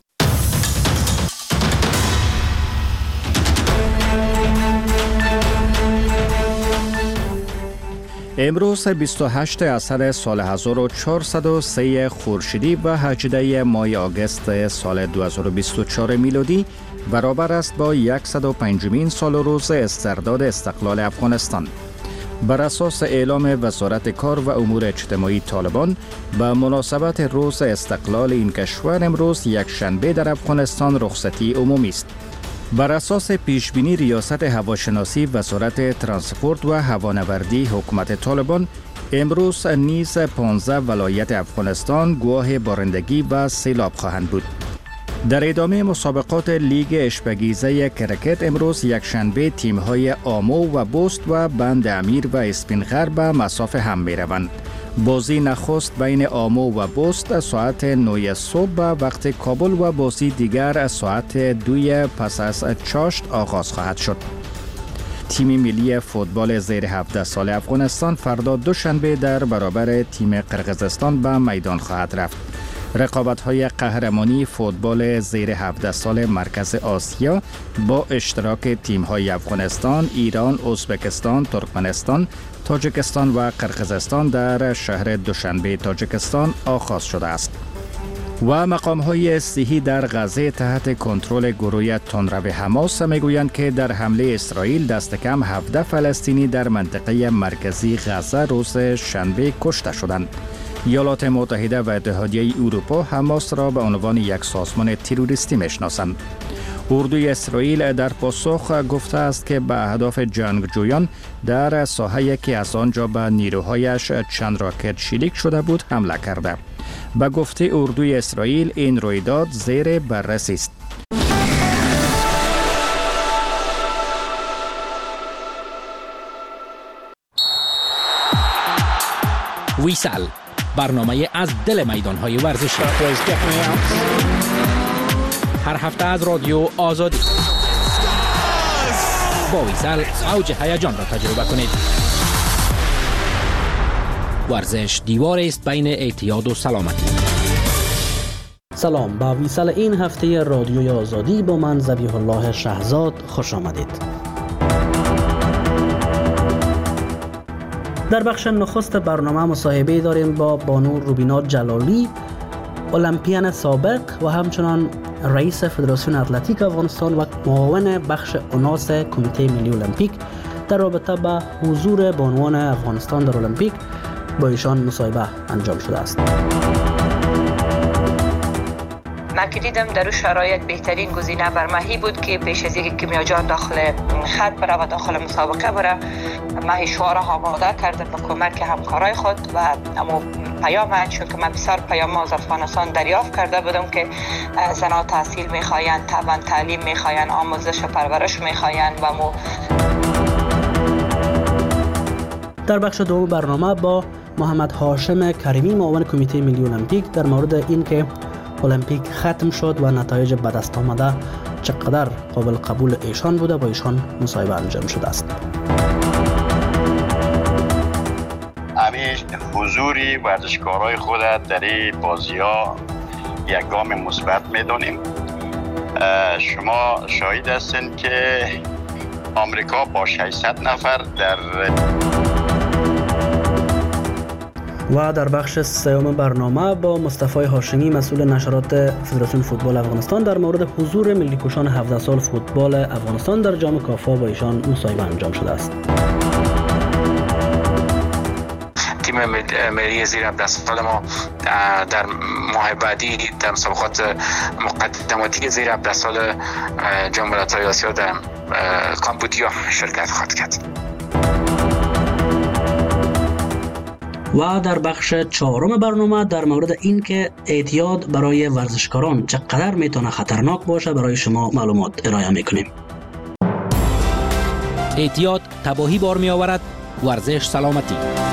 امروز بیست و هشت اسد سال هزار و چهارصد و سه خورشیدی و هجده ماه آگوست سال دو هزار و بیست و چهار میلادی برابر است با صد و پنجمین سال روز استرداد استقلال افغانستان. بر اساس اعلام وزارت کار و امور اجتماعی طالبان به مناسبت روز استقلال این کشور امروز یک شنبه در افغانستان رخصتی عمومی است. بر اساس پیشبینی ریاست هواشناسی وزارت ترانسپورت و هوانوردی حکومت طالبان امروز نیز پانزده ولایت افغانستان گواه بارندگی و سیلاب خواهند بود. در ادامه مسابقات لیگ اشپگیزه کرکت امروز یک شنبه تیم‌های آمو و بست و بند امیر و اسپین غرب به مسافه هم می‌روند. بازی نخست بین آمو و بست ساعت نه صبح به وقت کابل و بازی دیگر ساعت دو پس از چاشت آغاز خواهد شد. تیم ملی فوتبال زیر هفده سال افغانستان فردا دوشنبه در برابر تیم قرقیزستان به میدان خواهد رفت. رقابت‌های قهرمانی فوتبال زیر هفده سال مرکز آسیا با اشتراک تیم‌های افغانستان، ایران، ازبکستان، ترکمنستان، تاجیکستان و قرقیزستان در شهر دوشنبه تاجیکستان آغاز شده است. و مقام‌های صحی در غزه تحت کنترل گروه تندرو حماس میگویند که در حمله اسرائیل دست کم هفده فلسطینی در منطقه مرکزی غزه روز شنبه کشته شدند. ایالات متحده و اتحادیه اروپا حماس را به عنوان یک سازمان تروریستی میشناسند. اردوی اسرائیل در پاسخ گفته است که به اهداف جنگجویان در ساحه‌ای که از آنجا به نیروهایش چند راکت شلیک شده بود حمله کرده. به گفته اردوی اسرائیل این رویداد زیر بررسی است. ویسال برنامه از دل میدان‌های ورزشی هر هفته از رادیو آزادی. با ویسال اوج هیجان را تجربه کنید. ورزش دیوار است بین اعتیاد و سلامتی. سلام، با ویسال این هفته رادیوی آزادی با من ذبیح الله شهزاد خوش آمدید. در بخش نخست برنامه مصاحبه داریم با بانو روبینا جلالی، المپیان سابق و همچنان رئیس فدراسیون اتلتیک افغانستان و معاون بخش اوناس کمیته ملی المپیک در رابطه با حضور بانوان افغانستان در المپیک. با ایشان مصاحبه انجام شده است. من که دیدم در شرایط بهترین گزینه برمهی بود که پیش از اینکه کیمیا جان داخل خط بره و داخل مسابقه بره مهی شعارها آماده کرده به کمک همکارای خود و اما پیام، چون که من بسیار پیام از افغانستان دریافت کرده بودم که زنها تحصیل میخواین، طبعا تعلیم میخواین، آموزش و پرورش میخواین و مو در بخش دوم برنامه با محمد هاشم کریمی معاون کمیته ملی المپیک در مورد اینکه المپیک ختم شد و نتایج به دست آمده چقدر قابل قبول ایشان بوده با ایشان مصاحبه انجام شده است. همیشه حضوری ورزشکارای خود در این بازی‌ها یک گام مثبت می‌دانیم. شما شاهد هستین که آمریکا با ششصد نفر در و در بخش سوم برنامه با مصطفی هاشمی مسئول نشرات فدراسیون فوتبال افغانستان در مورد حضور ملی پوشان هفده سال فوتبال افغانستان در جام کافا با ایشان مصاحبه انجام شده است. تیم ملی زیر هفده سال ما در ماه بعدی در مسابقات مقدماتی زیر هفده سال جام ملت‌های آسیا در کامبودیا شرکت خواهد کرد. و در بخش چهارم برنامه در مورد این که اعتیاد برای ورزشکاران چقدر میتونه خطرناک باشه برای شما معلومات ارائه میکنیم. اعتیاد تباهی بار می آورد، ورزش سلامتی.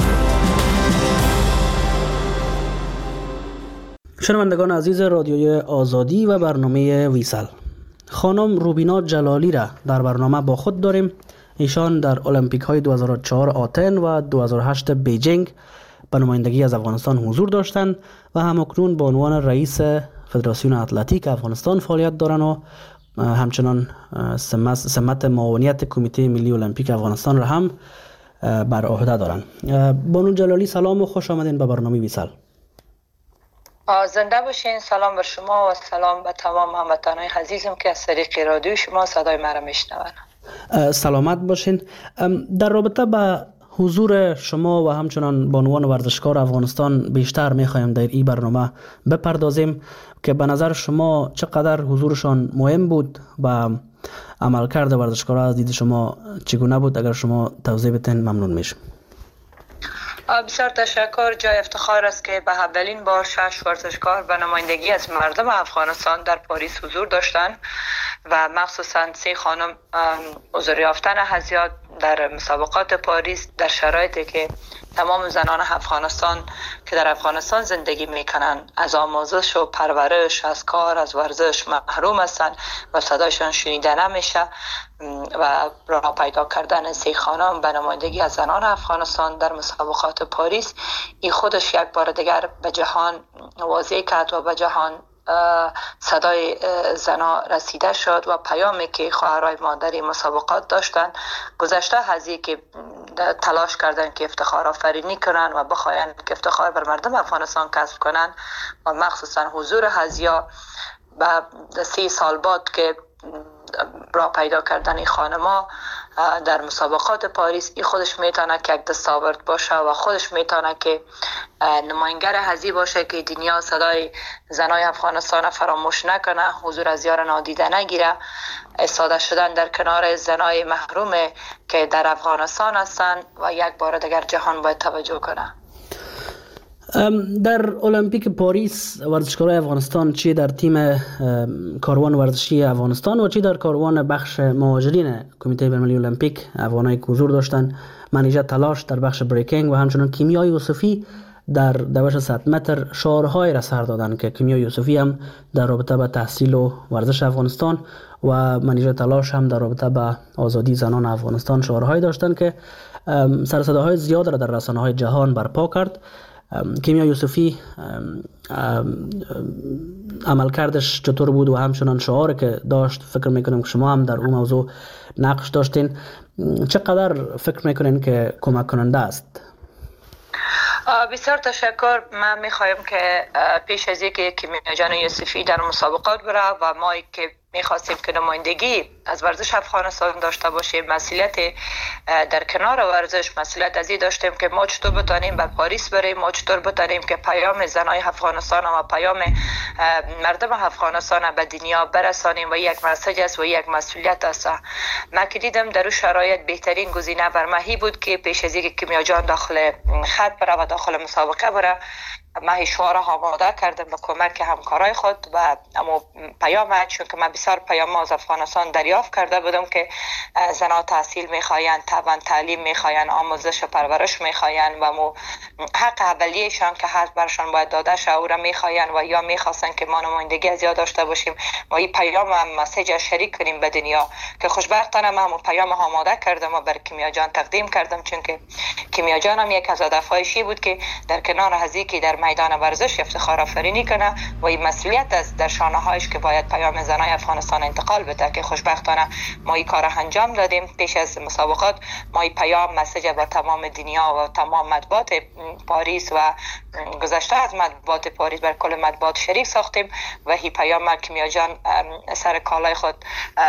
شنوندگان عزیز رادیوی آزادی و برنامه ویسل، خانم روبینا جلالی را در برنامه با خود داریم. ایشان در المپیک های دو هزار و چهار آتن و دو هزار و هشت بیجینگ به نمایندگی از افغانستان حضور داشتند و همکنون به عنوان رئیس فدراسیون اتلتیک افغانستان فعالیت دارند و همچنان سمت معاونیت کمیته ملی المپیک افغانستان را هم بر عهده دارند. بانو جلالی سلام و خوش آمدین به برنامه ویسل. زنده باشین. سلام بر شما و سلام به تمام هموطنان عزیزم که از طریق رادیو شما صدای مرا میشنوند. سلامت باشین. در رابطه با حضور شما و همچنان بانوان ورزشکار افغانستان بیشتر میخوایم در این برنامه بپردازیم که به نظر شما چقدر حضورشان مهم بود و عملکرد ورزشکارها از دید شما چگونه بود؟ اگر شما توضیح بدین ممنون میشم. بسیار تشکر. جای افتخار است که به اولین بار شش ورزشکار به نمایندگی از مردم افغانستان در پاریس حضور داشتند و مخصوصا سه خانم حضور یافتن هزیات در مسابقات پاریس در شرایطی که تمام زنان افغانستان که در افغانستان زندگی میکنن از آموزش و پرورش، از کار، از ورزش محروم هستند و صدایشان شنیده نمیشه و راه پیدا کردن سه خانم به نمایندگی از زنان افغانستان در مسابقات پاریس این خودش یک بار دیگر به جهان واضح کرد و به جهان صدای زنا رسیده شد و پیامی که خواهرای مادری مسابقات داشتن گذشته از این که تلاش کردن که افتخار آفرینی کنن و بخواین که افتخار بر مردم افغانستان کسب کنن و مخصوصا حضور هزیا و سی سال بعد که را پیدا کردن این خانما در مسابقات پاریس این خودش میتونه که یک دستاورد باشه و خودش میتونه که نماینگر هزی باشه که دنیا صدای زنای افغانستان فراموش نکنه، حضور از یار نادیده نگیره، استاده شدن در کنار زنای محروم که در افغانستان هستن و یک بار دیگر جهان باید توجه کنه. در المپیک پاریس ورزشکارای افغانستان چی در تیم کاروان ورزشی افغانستان و چی در کاروان بخش مهاجرین کمیته بین‌المللی المپیک افغانای حضور داشتند منیژه تلاش در بخش بریکینگ و همچنان کیمیا یوسفی در دوش صد متر شعارهای را سر دادند که کیمیا یوسفی هم در رابطه با تحصیل و ورزش افغانستان و منیژه تلاش هم در رابطه با آزادی زنان افغانستان شعارهای داشتند که سر صداهای زیاد را در رسانه‌های جهان برپا کرد. کیمیا یوسفی عملکردش چطور بود و همچنان شعاری که داشت فکر میکنم که شما هم در اون موضوع نقش داشتین، چقدر فکر میکنین که کمک کننده است؟ بسیار تشکر. من میخوایم که پیش از اینکه کیمیا جان یوسفی در مسابقات بره و ما که میخواستیم که نمایندگی از ورزش افغانستان داشته باشیم، مسئولیت در کنار ورزش مسئولیت از این داشتیم که ما چطور بتانیم به پاریس بریم، ما چطور بتانیم که پیام زنای افغانستان و پیام مردم افغانستان به دنیا برسانیم و یک مسیج است و یک مسئولیت است. من که دیدم در اون شرایط بهترین گزینه بر من بود که پیش از اینکه کیمیا جان داخل خط بره و داخل مسابقه بره من شعار آماده کردم به کمک همکارای خود و اما پیام چون که من بسیار پیام از افغانستان دریافت کرده بودم که زنها تحصیل میخواین، طبعا تعلیم میخواین، آموزش و پرورش میخواین و مو حق اولیه‌شان که حق برشان باید داده شه او را میخواین و یا میخواستن که ما نمایندگی از یاد داشته باشیم و این پیام هم مسیج شریک کنیم به دنیا که خوشبختانه من هم پیام آماده کردم و بر کیمیا جان تقدیم کردم چون که کیمیا جان هم یک از هدف‌هایش بود که در کنار هزی که در میدان ورزش افتخار آفرینی کنه و این مسئولیت است در شانه هایش که باید پیام زنای افغانستان انتقال بده که خوشبختانه ما این کار انجام دادیم. پیش از مسابقات ما این پیام مسیج با تمام دنیا و تمام مطبوعات پاریس و گذشته از مطبوعات پاریس بر کل مطبوعات شریک ساختیم و این پیام کیمیا جان سر کالای خود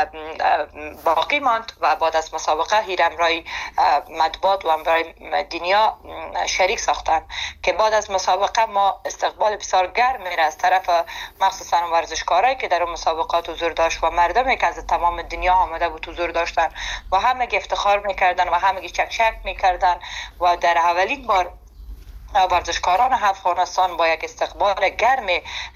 باقی ماند و بعد از مسابقه هیر امرای مطبوعات و امرای دنیا شریک ساختن که بعد از مسابقه ما استقبال بسیار گرم میره از طرف مخصوصا ورزشکارایی که در اون مسابقات حضور داشت و مردمی که از تمام دنیا آمده بود حضور داشتن و همه افتخار میکردن و همه چکچک میکردن و در اولین بار ورزشکاران افغانستان با یک استقبال گرم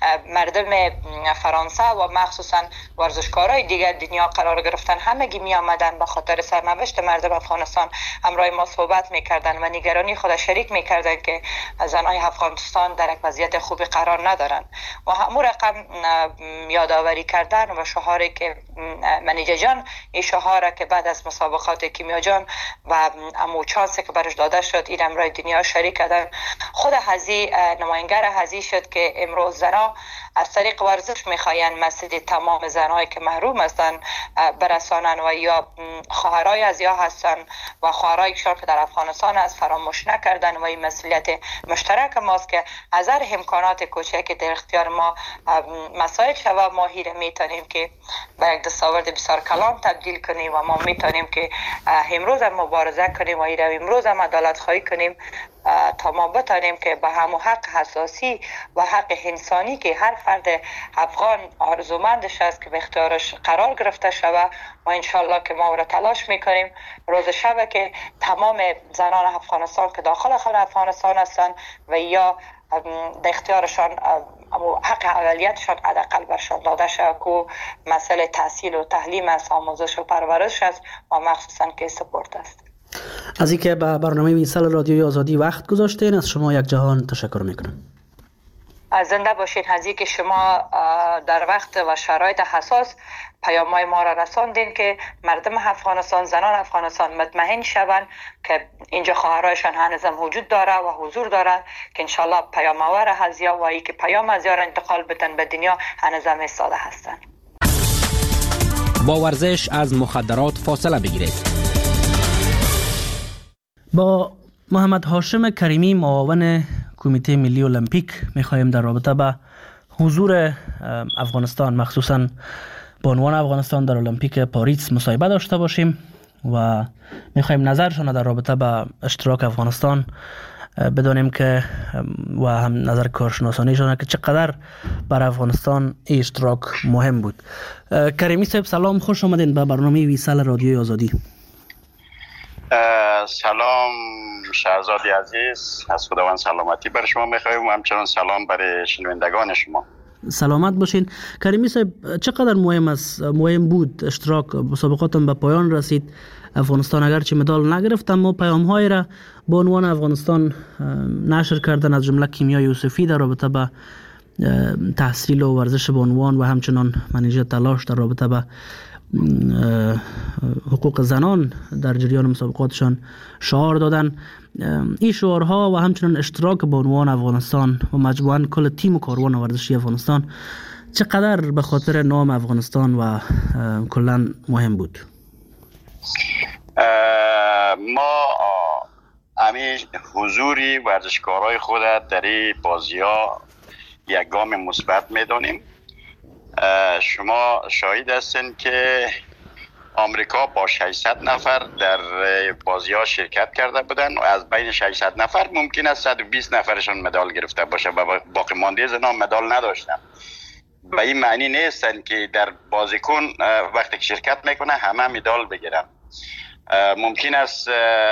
مردم فرانسه و مخصوصا ورزشکارای دیگر دنیا قرار گرفتن. همگی می آمدن به خاطر سرنوشت مردم افغانستان همراه ما صحبت میکردن و نگرانی خود شریک میکردن که زنای افغانستان در یک وضعیت خوبی قرار ندارن و همون رقم یادآوری کردن و شعاری که منیجه جان این شعار که بعد از مسابقات کیمیا جان و امو چانسی که برش داده شد این همراه دنیا شریک کردن. خود هزی نماینگر هزی شد که امروز زنها از طریق ورزش میخواین مسجد تمام زنهایی که محروم هستن برسانن و یا خواهرای از یا هستن و خواهرای که در افغانستان از فراموش نکردن و این مسئولیت مشترک ماست که از هر امکانات کوچکی در اختیار ما مسائل شوه ما هیره میتونیم که به یک دستاورد بسیار کلان تبدیل کنیم و ما میتونیم که امروز هم مبارزه کنیم و هیره امروز هم عدالت خواهی کنیم تا ما بتانیم که به همو حق حساسی و حق انسانی که هر فرد افغان آرزومندش است که به اختیارش قرار گرفته شوه و انشالله که ما را تلاش میکنیم روز شب که تمام زنان افغانستان که داخل خود افغانستان هستند و یا در اختیارشان حق اولیتشان حداقل برشان داده شد که مسئله تحصیل و تعلیم است، آموزش و پرورش است و مخصوصا که سپورت است. از اینکه به برنامه ویسال رادیوی آزادی وقت گذاشتین از شما یک جهان تشکر میکنم. زنده باشین. از اینکه شما در وقت و شرایط حساس پیام‌های ما را رساندین که مردم افغانستان، زنان افغانستان مطمئن شوند که اینجا خواهرایشان هنوز هم وجود داره و حضور داره که انشالله پیام آور هزیا و ای که پیام از یار انتقال بدن به دنیا هنوز هم ایستاده هستند. با ورزش از مخدرات فاصله بگیرید. با محمد هاشم کریمی معاون کمیته ملی المپیک میخواهیم در رابطه با حضور افغانستان مخصوصا بانوان افغانستان در المپیک پاریس مصاحبه داشته باشیم و میخواهیم نظرشان در رابطه با اشتراک افغانستان بدانیم که و هم نظر کارشناسانیشان که چقدر بر افغانستان این اشتراک مهم بود. کریمی صاحب سلام، خوش آمدین به برنامه ویسال رادیوی آزادی. سلام شهرزاد عزیز، از خداوند سلامتی بر شما میخوایم و همچنان سلام برای شنوندگان شما. سلامت باشین. کریمی صاحب چقدر مهم است مهم بود اشتراک مسابقاتم به پایان رسید، افغانستان اگرچه مدال نگرفت اما پیام‌های را بانوان افغانستان نشر کردن از جمله کیمیا یوسفی در رابطه با تحصیل و ورزش بانوان و همچنان منیژه تلاش در رابطه با حقوق زنان در جریان مسابقاتشان شعار دادن. این شعارها و همچنان اشتراک بانوان افغانستان و مجموعاً کل تیم و کاروان ورزشی افغانستان چقدر به خاطر نام افغانستان و کلاً مهم بود؟ ما همیشه حضوری ورزشکارای خود در این بازی‌ها یک گام مثبت می‌دانیم. شما شاهد هستین که آمریکا با ششصد نفر در بازی‌ها شرکت کرده بودن و از بین ششصد نفر ممکن است صد و بیست نفرشون مدال گرفته باشه و باقی مانده زنان مدال نداشتن. به این معنی نیستن که در بازیکن وقتی که شرکت میکنه همه مدال بگیرن. ممکن است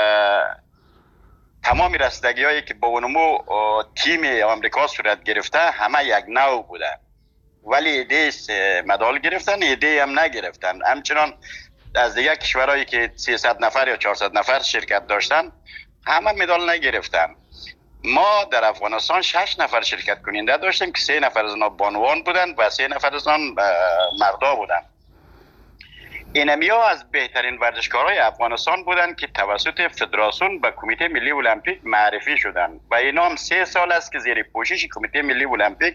تمام رسیدگی هایی که با اونمو تیم آمریکا صورت گرفته همه یک نوع بوده، ولی ایده مدال گرفتن، ایده هم نگرفتن. همچنان از دیگه کشورهایی که سیصد نفر یا چهارصد نفر شرکت داشتن همه مدال نگرفتن. ما در افغانستان شش نفر شرکت کننده داشتیم که سه نفر از آنها بانوان بودن و سه نفر از آن مردا بودن. اینمی ها از بهترین ورزشکارهای افغانستان بودند که توسط فدراسیون به کمیته ملی المپیک معرفی شدند و اینا هم سه سال است که زیر پوشش کمیته ملی المپیک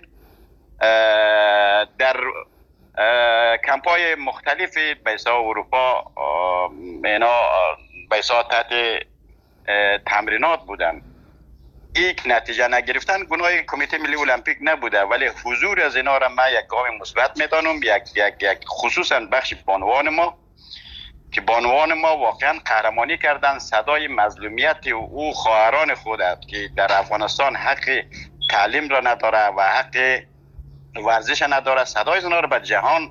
در کمپای مختلف بیسا اروپا اینا بیسا تحت تمرینات بودند. یک نتیجه نگرفتن گناه کمیته ملی المپیک نبوده، ولی حضور از اینا را من یک گام مثبت میدانم، یک یک یک خصوصا بخش بانوان ما که بانوان ما واقعا قهرمانی کردن، صدای مظلومیت او خواهران خودت که در افغانستان حق تعلیم را نداره و حق ورزش نداره، صدای اینا را به جهان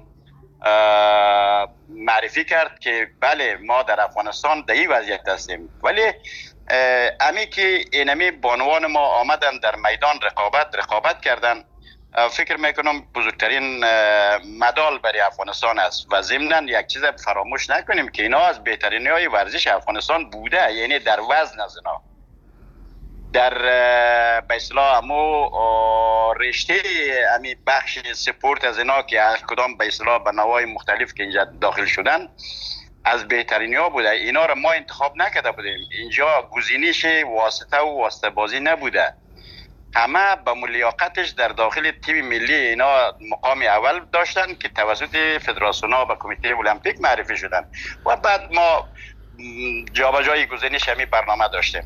معرفی کرد که بله ما در افغانستان در این وضعیت هستیم. ولی امی که اینمی بانوان ما آمدن در میدان رقابت رقابت کردن، فکر میکنم بزرگترین مدال برای افغانستان است و ضمناً یک چیز فراموش نکنیم که اینا از بهترین های ورزش افغانستان بوده، یعنی در وزن از اینا در به اصطلاح امو رشته امی بخش سپورت از اینا که هر کدام به اصطلاح به نوای مختلف که اینجا داخل شدن از بهترین ها بوده. اینا را ما انتخاب نکرده بودیم، اینجا گزینش واسطه و واسطه بازی نبوده، همه به ملیاقتش در داخل تیم ملی اینا مقام اول داشتن که توسط فدراسیون ها و کمیته المپیک معرفی شدن و بعد ما جابجایی گزینش همین برنامه داشتیم.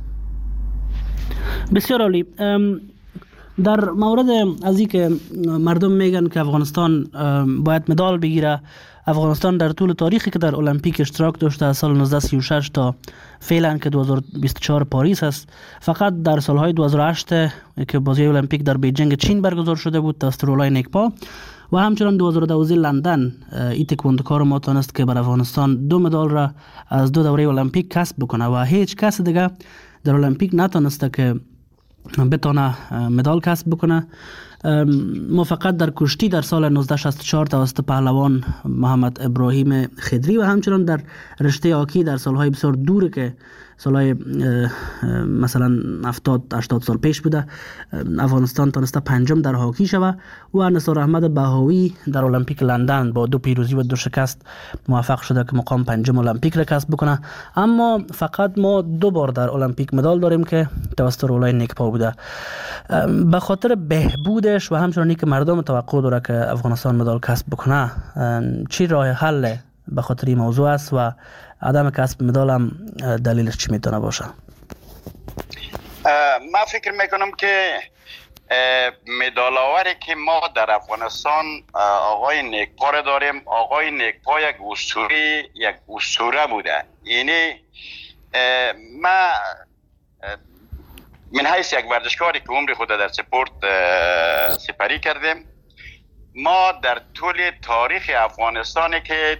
بسیار عالی. در مورد از این که مردم میگن که افغانستان باید مدال بگیره، افغانستان در طول تاریخی که در المپیک اشتراک داشته از سال نوزده سی و شش تا فعلا که دو هزار و بیست و چهار پاریس است، فقط در سالهای دو هزار و هشت که بازی المپیک در بیجینگ چین برگزار شده بود توسط رولای نگپا و همچنان دو هزار و دوازده لندن این تکواندوکار ما تونست که بر افغانستان دو مدال را از دو دوره المپیک کسب بکنه و هیچ کس دیگه در المپیک نتونسته که بتونه مدال کسب بکنه. ما فقط در کشتی در سال نوزده شصت و چهار توسط پهلوان محمد ابراهیم خدری و همچنان در رشته هاکی در سالهای بسیار دوره که سالهای مثلا هفتاد هشتاد سال پیش بوده افغانستان تونسته پنجم در هاکی شوه و نثار احمد بهاوی در المپیک لندن با دو پیروزی و دو شکست موفق شده که مقام پنجم المپیک را کسب بکنه. اما فقط ما دو بار در المپیک مدال داریم که توسط رولای نگپا بوده. به خاطر بهبودش و همچنانی که مردم توقع داره که افغانستان مدال کسب بکنه، چی راه حل به خاطر این موضوع است و عدم کسب مدال هم دلیلش چی میتونه باشه؟ من فکر میکنم که مدال آوری که ما در افغانستان آقای نگپا را داریم. آقای نگپا یک اسطوره یک اسطوره بوده، یعنی ما من حیث یک ورزشکاری که عمر خود در سپورت سپری کردیم، ما در طول تاریخ افغانستان که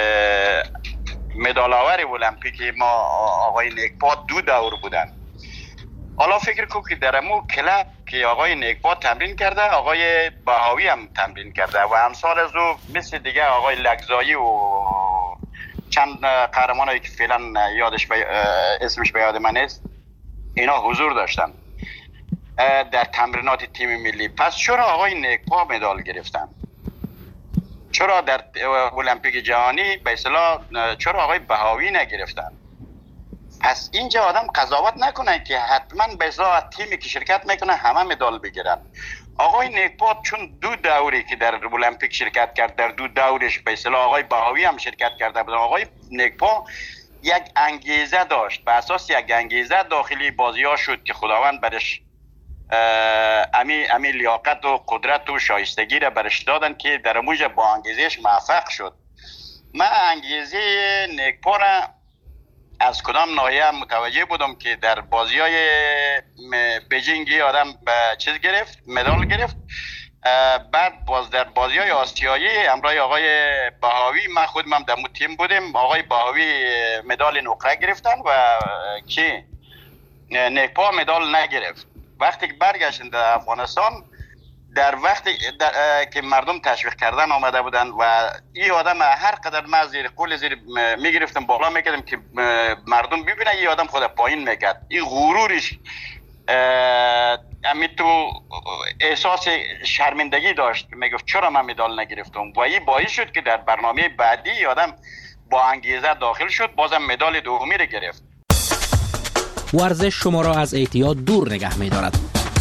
مدال آور المپیک ما آقای نگپا دو دور بودن. حالا فکر کو که در امو کلب که آقای نگپا تمرین کرده، آقای بهاوی هم تمرین کرده و امثال از او مثل دیگه آقای لگزایی و چند قهرمان هایی که فعلا یادش بی... اسمش به یاد من است، اینا حضور داشتن در تمرینات تیم ملی. پس چرا آقای نگپا مدال گرفتن؟ چرا در المپیک جهانی به اصطلاح چرا آقای بهاوی نگرفتن؟ پس اینجا آدم قضاوت نکنه که حتما به اصطلاح تیمی که شرکت میکنه همه مدال بگیرن. آقای نگپا چون دو دوری که در المپیک شرکت کرد، در دو دورش به اصطلاح آقای بهاوی هم شرکت کرده بود. آقای نگپا یک انگیزه داشت، به اساس یک انگیزه داخلی بازی ها شد که خداوند برش امی امی لیاقت و قدرت و شایستگی را برش دادن که در موجب با انگیزش موفق شد. من انگیزه نگپا را از کدام ناحیه متوجه بودم که در بازی های بیجینگی آدم به چیز گرفت، مدال گرفت. بعد باز در بازی های آسیایی همراه آقای بهاوی من خودم در مو تیم بودیم، آقای بهاوی مدال نقره گرفتن و که نگپا مدال نگرفت. وقتی که برگشتن در افغانستان، در وقتی در که مردم تشویق کردن آمده بودن و این آدم هر قدر ما زیر قول زیر میگرفتم بالا میکردم که مردم ببینن این آدم خود پایین میکرد، این غرورش امی تو احساس شرمندگی داشت، میگفت چرا من مدال نگرفتم و این باعث شد که در برنامه بعدی آدم با انگیزه داخل شد، بازم مدال دومی رو گرفت. ورزش شما را از اعتیاد دور نگه می‌دارد.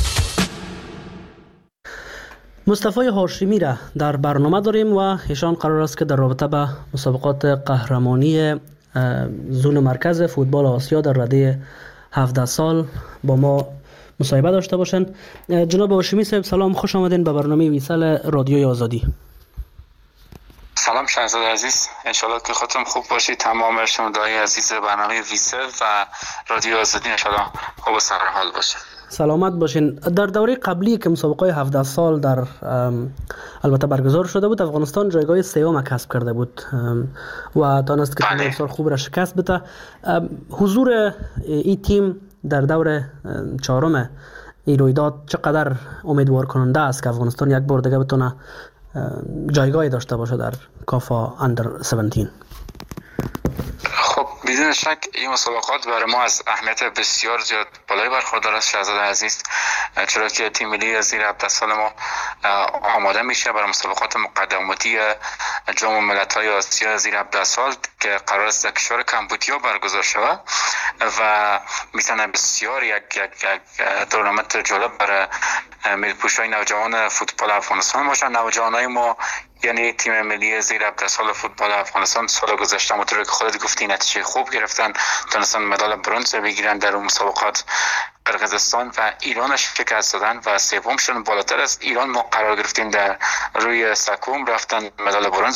مصطفی هاشمی را در برنامه داریم و ایشان قرار است که در رابطه به مسابقات قهرمانی زون مرکز فوتبال آسیا در رده هفده سال با ما مصاحبه داشته باشند. جناب هاشمی صاحب سلام، خوش آمدین به برنامه ویسل رادیوی آزادی. سلام شهزاده عزیز، انشالله که خودتون خوب باشید، تمام شنونده‌های عزیز برنامه ویسل و رادیو آزادی انشالله خوب و سرحال باشید. سلامت باشین. در دوره قبلی که مسابقه هفده سال در البته برگزار شده بود، افغانستان جایگاه سوم کسب کرده بود و تانست که تیم بسیار خوب را شکست بده. حضور این تیم در دور چهارم این رویداد چقدر امیدوار کننده است که افغانستان یک بار دیگه بتونه جایگاهی داشته باشه در کافا اندر هفده؟ خب بدون شک این مسابقات برای ما از اهمیت بسیار زیاد بالای برخوردار است شهزاده عزیز، چرا که تیم ملی زیر هفده سال ما آماده میشه برای مسابقات مقدماتی جام ملت‌های آسیا زیر هفده سال که قرار است در کشور کمبودیا برگزار شود و میتونه بسیار یک یک یک تورنمنت جالب برای ملی‌پوش‌های نوجوان فوتبال افغانستان باشه. نوجوانای ما یعنی تیم ملی زیر هفده سال فوتبال افغانستان سال گذشته مطور که خودت گفتی نتیجه خوب گرفتن، تونستن مدال برنز بگیرن در اون مسابقات. قرقیزستان و ایران شکست دادن و سومشون بالاتر از ایران ما قرار گرفتیم در روی سکوم، رفتن مدال برنز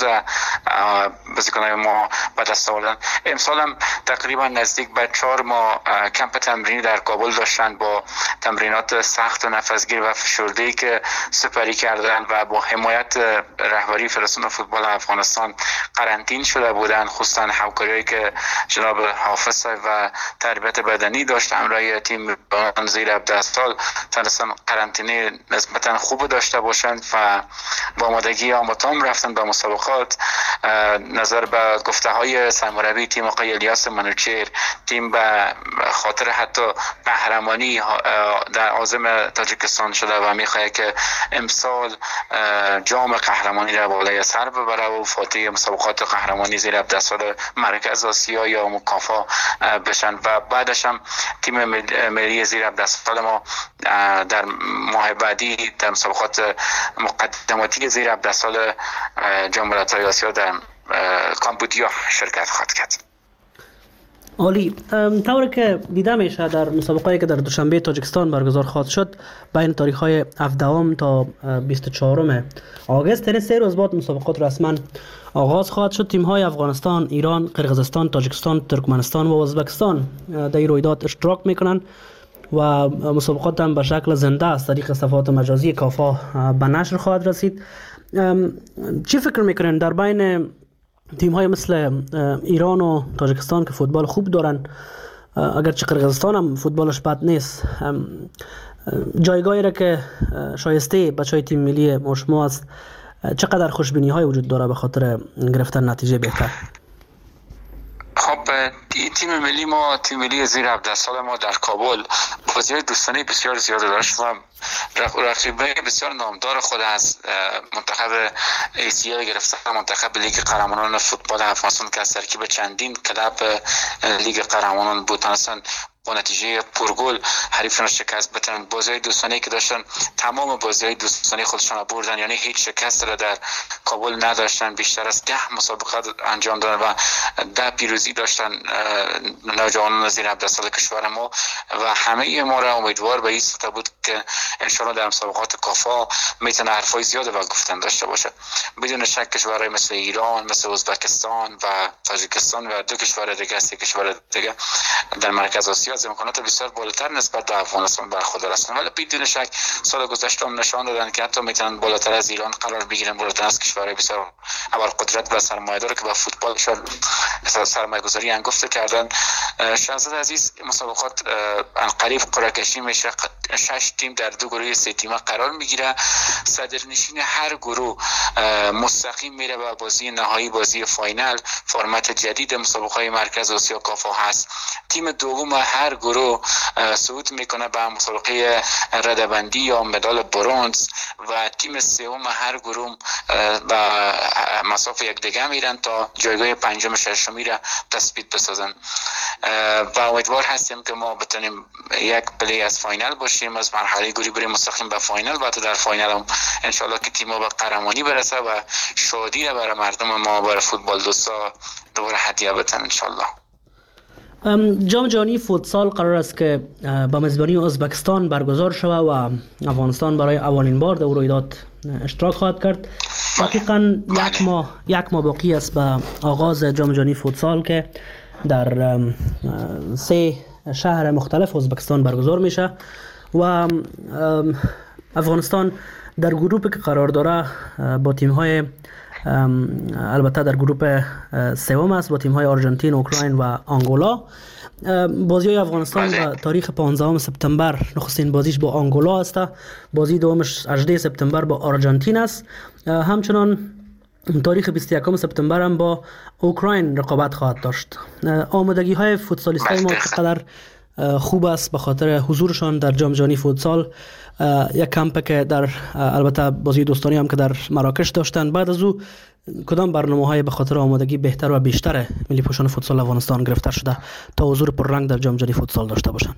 بازیکنان ما به دست آوردن. امسال هم تقریبا نزدیک به چهار ماه کمپ تمرینی در کابل داشتن با تمرینات سخت و نفسگیر و فشرده‌ای که سپری کردن و با حمایت رهبری فدراسیون فوتبال افغانستان قرنطین شده بودن، خصوصا همکاری‌ای که جناب حافظ و تربیت بدنی داشت همراه تیم زیر هفده سال تونستن قرنطینه نسبتا خوب داشته باشند و با آمادگی آماتام رفتن به مسابقات. نظر به گفته های سرمربی تیم آقای الیاس منوچهر، تیم به خاطر حتی قهرمانی در عازم تاجیکستان شده و میخواهد که امسال جام قهرمانی را بالای سر ببره و فاتح مسابقات قهرمانی زیر هفده سال مرکز آسیا یا مکافا بشن و بعدش هم تیم ملی زیر هفده سال ما در ماه بعدی در مسابقات مقدماتی زیر هفده سال جام ملت‌های آسیا در کامبودیا شرکت خواهد کرد. عالی. طوری که دیده میشه در مسابقه‌ای که در دوشنبه تاجیکستان برگزار خواهد شد بین تاریخ‌های هفدهم تا بیست و چهارم آگوست، یعنی سه روز بعد مسابقات رسما آغاز خواهد شد. تیم‌های افغانستان، ایران، قرقیزستان، تاجیکستان، ترکمنستان و ازبکستان در این رویداد اشتراک میکنن و مسابقات هم به شکل زنده از طریق صفحات مجازی کافا به نشر خواهد رسید. چی فکر میکنین در بین تیم های مثل ایران و تاجیکستان که فوتبال خوب دارن، اگرچه قرقیزستان هم فوتبالش بد نیست، جایگاهی را که شایسته بچهای تیم ملی شما است، چقدر خوشبینی های وجود داره به خاطر گرفتن نتیجه بهتر؟ خب تیم ملی ما، تیم ملی زیر هفده سال ما در کابل بازی‌های دوستانه بسیار زیاد داشت و رقیبای بسیار نامدار خود از منتخب ایسیا گرفته، منتخب لیگ قهرمانان فوتبال افغانستان که از ترکیب چندین کلب لیگ قهرمانان بود تونستن با نتیجه پرگل حریفشون رو شکست بدن. بازی‌های دوستانه که داشتن تمام بازی‌های دوستانه خودشون رو بردن، یعنی هیچ شکست را در کابل نداشتن. بیشتر از ده مسابقه انجام دادن و ده پیروزی داشتن نوجوانان زیر هفده سال کشور ما و همه ما را امیدوار به این سطح بود که انشالله در مسابقات کافا میتونه حرفای زیاده و گفتن داشته باشه. بدون شک کشورهای مثل ایران، مثل ازبکستان و تاجیکستان و دو کشور دیگه، سه کشور دیگه در مرکز آسیا از امکانات بسیار بالاتر نسبت به افغانستان برخوردار هستند، ولی بدون شک سال گذشته هم نشان دادن که حتی میتونن بالاتر از ایران قرار بگیرن، بالاتر از کشور کشورهای بسیار ابرقدرت و سرمایه‌دار که با فوتبال سرمایه‌گذاری انگفت کردن. شاهزاده عزیز مسابقات انقریب قرعه کشی میشه، شش تیم در دو گروه سه تیمه قرار میگیره. صدرنشین هر گروه مستقیم میره به بازی نهایی، بازی فاینال. فرمت جدید مسابقات مرکز آسیا کافا هست. تیم دوم هر گروه صعود میکنه به مسابقه ردبندی یا مدال برنز و تیم سوم هر گروه به مسافه یک دیگه میرن تا جایگاه پنجم ششمی را تثبیت بسازن و امیدوار هستیم که ما بتونیم یک پلی از فاینال باشیم، از مرحله گروهی بریم مستقیم به فاینال و تا در فاینال هم انشالله که تیم به قهرمانی برسه و شادی را برای مردم ما، برای فوتبال دوستا دوباره هدیه بدن انشالله. جام جهانی فوتسال قرار است که با میزبانی ازبکستان برگزار شود و افغانستان برای اولین بار در رویداد اشتراک خواهد کرد. دقیقاً یک ماه یک ماه باقی است به آغاز جام جهانی فوتسال که در سه شهر مختلف ازبکستان برگزار میشه و افغانستان در گروپی که قرار داره با تیم‌های البته در گروه سوم است با تیم‌های آرژانتین، اوکراین و آنگولا. بازی افغانستان به تاریخ پانزدهم سپتامبر نخستین بازیش با آنگولا است، بازی دومش هجدهم سپتامبر با آرژانتین است. همچنان تاریخ بیست و یکم سپتامبر هم با اوکراین رقابت خواهد داشت. آمادگی های فوتسالیستای ما چقدر خوب است به خاطر حضورشان در جام جهانی فوتسال. یک کمپ که در البته بازی دوستانی هم که در مراکش داشتن. بعد از او کدام برنامه‌های به خاطر آمادگی بهتر و بیشتر ملی پوشان فوتسال افغانستان گرفتار شده تا حضور پررنگ در جام جهانی فوتسال داشته باشند؟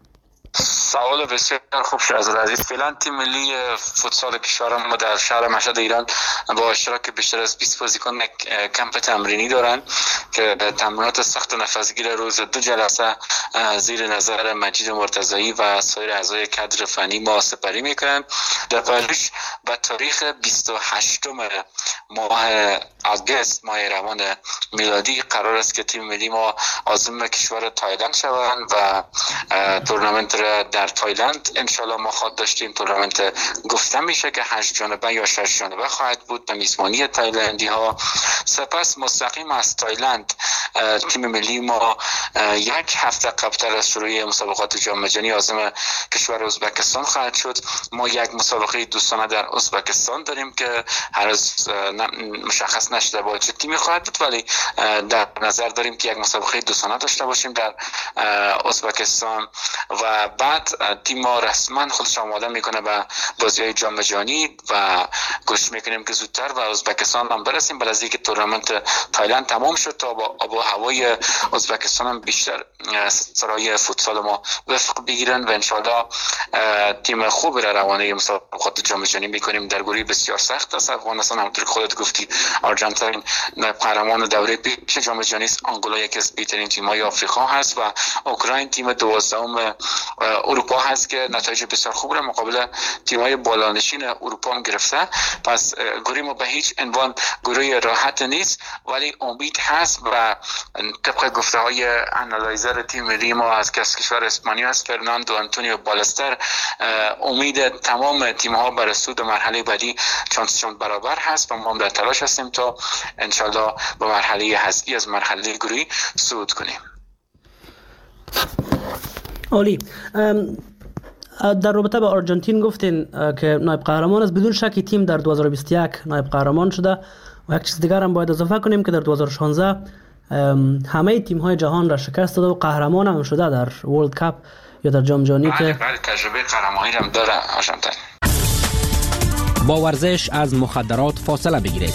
سوال بسیار خوب شاهزاده عزیز. فعلا تیم ملی فوتسال کشور ما در شهر مشهد ایران با اشتراک بیشتر از بیست بازیکن کمپ تمرینی دارند که تمرینات سخت و نفسگیر روز دو جلسه زیر نظر مجید مرتضایی و سایر اعضای کادر فنی ما سپری میکنند. در پاریس به تاریخ بیست و هشتم ماه آگوست ماه روان میلادی قرار است که تیم ملی ما عازم کشور تایلند شوند و تورنمنت را در تایلند انشالله ما خواهد داشتیم. تورنمنت گفته میشه که هشت جانبه یا شش جانبه خواهد بود به میزبانی تایلندی ها. سپس مستقیم از تایلند تیم ملی ما یک هفته قبلتر از شروع مسابقات جام جهانی عازم کشور ازبکستان خواهد شد. ما یک مسابقه دوستانه در ازبکستان داریم که هنوز مشخص نشده با چه تیمی خواهد بود، ولی در نظر داریم که یک مسابقه دوستانه داشته باشیم در ازبکستان و بعد تیم ما رسما خودش آماده میکنه به بازی‌های جام جهانی و کوشش میکنیم که زودتر و ازبکستان هم برسیم بعد از اینکه تورنمنت تایلند تمام شد تا با آب و هوای ازبکستان هم بیشتر سرای فوتسال ما وفق بگیرن و انشالله تیم خوبی را روانه مسابقات جام جهانی میکنیم. در گروه بسیار سخت است افغانستان، همونطور که خودت گفتی آرژانتین قهرمان دوره پیش جام جهانی است، آنگولا یکی از بهترین تیم‌های آفریقا هست و اوکراین تیم دوازدهم اروپا هست که نتایج بسیار خوب را مقابل تیم‌های بالانشین اروپا هم گرفته. پس گروه ما به هیچ عنوان گروه راحت نیست، ولی امید هست و طبق گفته‌های انالایزر تیم ملی ما از کشور اسپانیا است فرناندو آنتونیو بالستر، امید تمام تیم‌ها برای صعود مرحله بعدی چانسشون برابر هست و ما هم در تلاش هستیم تا انشالله به مرحله حذفی از مرحله گروهی صعود کنیم. عالی. در رابطه با آرژانتین گفتین که نایب قهرمان است. بدون شک تیم در دو هزار و بیست و یک نایب قهرمان شده و یک چیز دیگر هم باید اضافه کنیم که در دو هزار و شانزده همه تیم های جهان را شکست داده و قهرمان هم شده در ورلد کاپ یا در جام جهانی که بله تجربه قهرمانی هم داره آرژانتین. با ورزش از مخدرات فاصله بگیرید.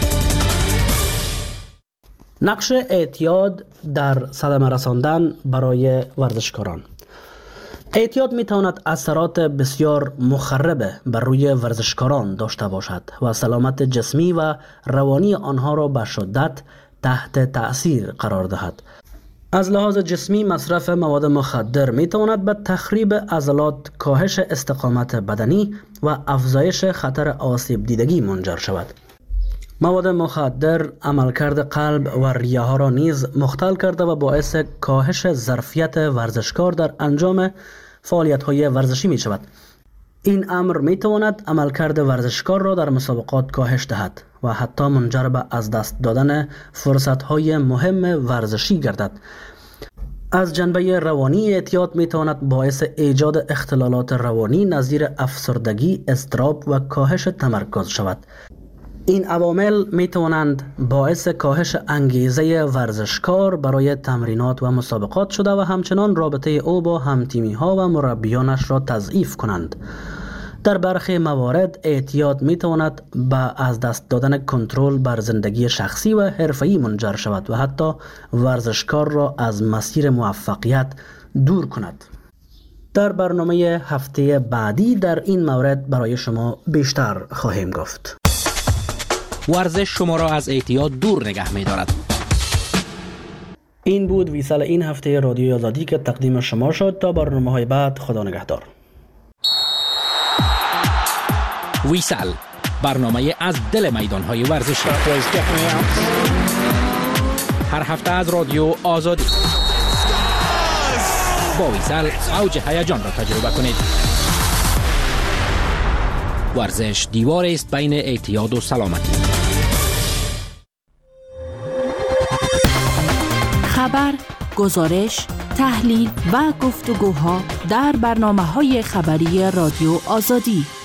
نقش اعتیاد در صدمه رساندن برای ورزشکاران. اعتیاد می تواند اثرات بسیار مخرب بر روی ورزشکاران داشته باشد و سلامت جسمی و روانی آنها را به شدت تحت تأثیر قرار دهد. از لحاظ جسمی مصرف مواد مخدر می تواند به تخریب عضلات، کاهش استقامت بدنی و افزایش خطر آسیب دیدگی منجر شود. مواد مخدر عملکرد قلب و ریه ها را نیز مختل کرده و باعث کاهش ظرفیت ورزشکار در انجام فعالیت های ورزشی می شود. این امر می تواند عملکرد ورزشکار را در مسابقات کاهش دهد و حتی منجر به از دست دادن فرصت‌های مهم ورزشی گردد. از جنبه روانی اعتیاد می تواند باعث ایجاد اختلالات روانی نظیر افسردگی، اضطراب و کاهش تمرکز شود. این عوامل می توانند باعث کاهش انگیزه ورزشکار برای تمرینات و مسابقات شده و همچنان رابطه او با همتیمی ها و مربیانش را تضعیف کنند. در برخی موارد اعتیاد می تواند به از دست دادن کنترل بر زندگی شخصی و حرفه‌ای منجر شود و حتی ورزشکار را از مسیر موفقیت دور کند. در برنامه هفته بعدی در این مورد برای شما بیشتر خواهیم گفت. ورزش شما را از اعتیاد دور نگه می دارد. این بود ویسال این هفته رادیو آزادی که تقدیم شما شد. تا برنامه های بعد، خدا نگهدار. ویسال، برنامه از دل میدان های ورزشی، هر هفته از رادیو آزادی. با ویسال اوج هیجان را تجربه کنید. ورزش دیوار است بین اعتیاد و سلامتی. خبر، گزارش، تحلیل و گفتگوها در برنامه‌های خبری رادیو آزادی.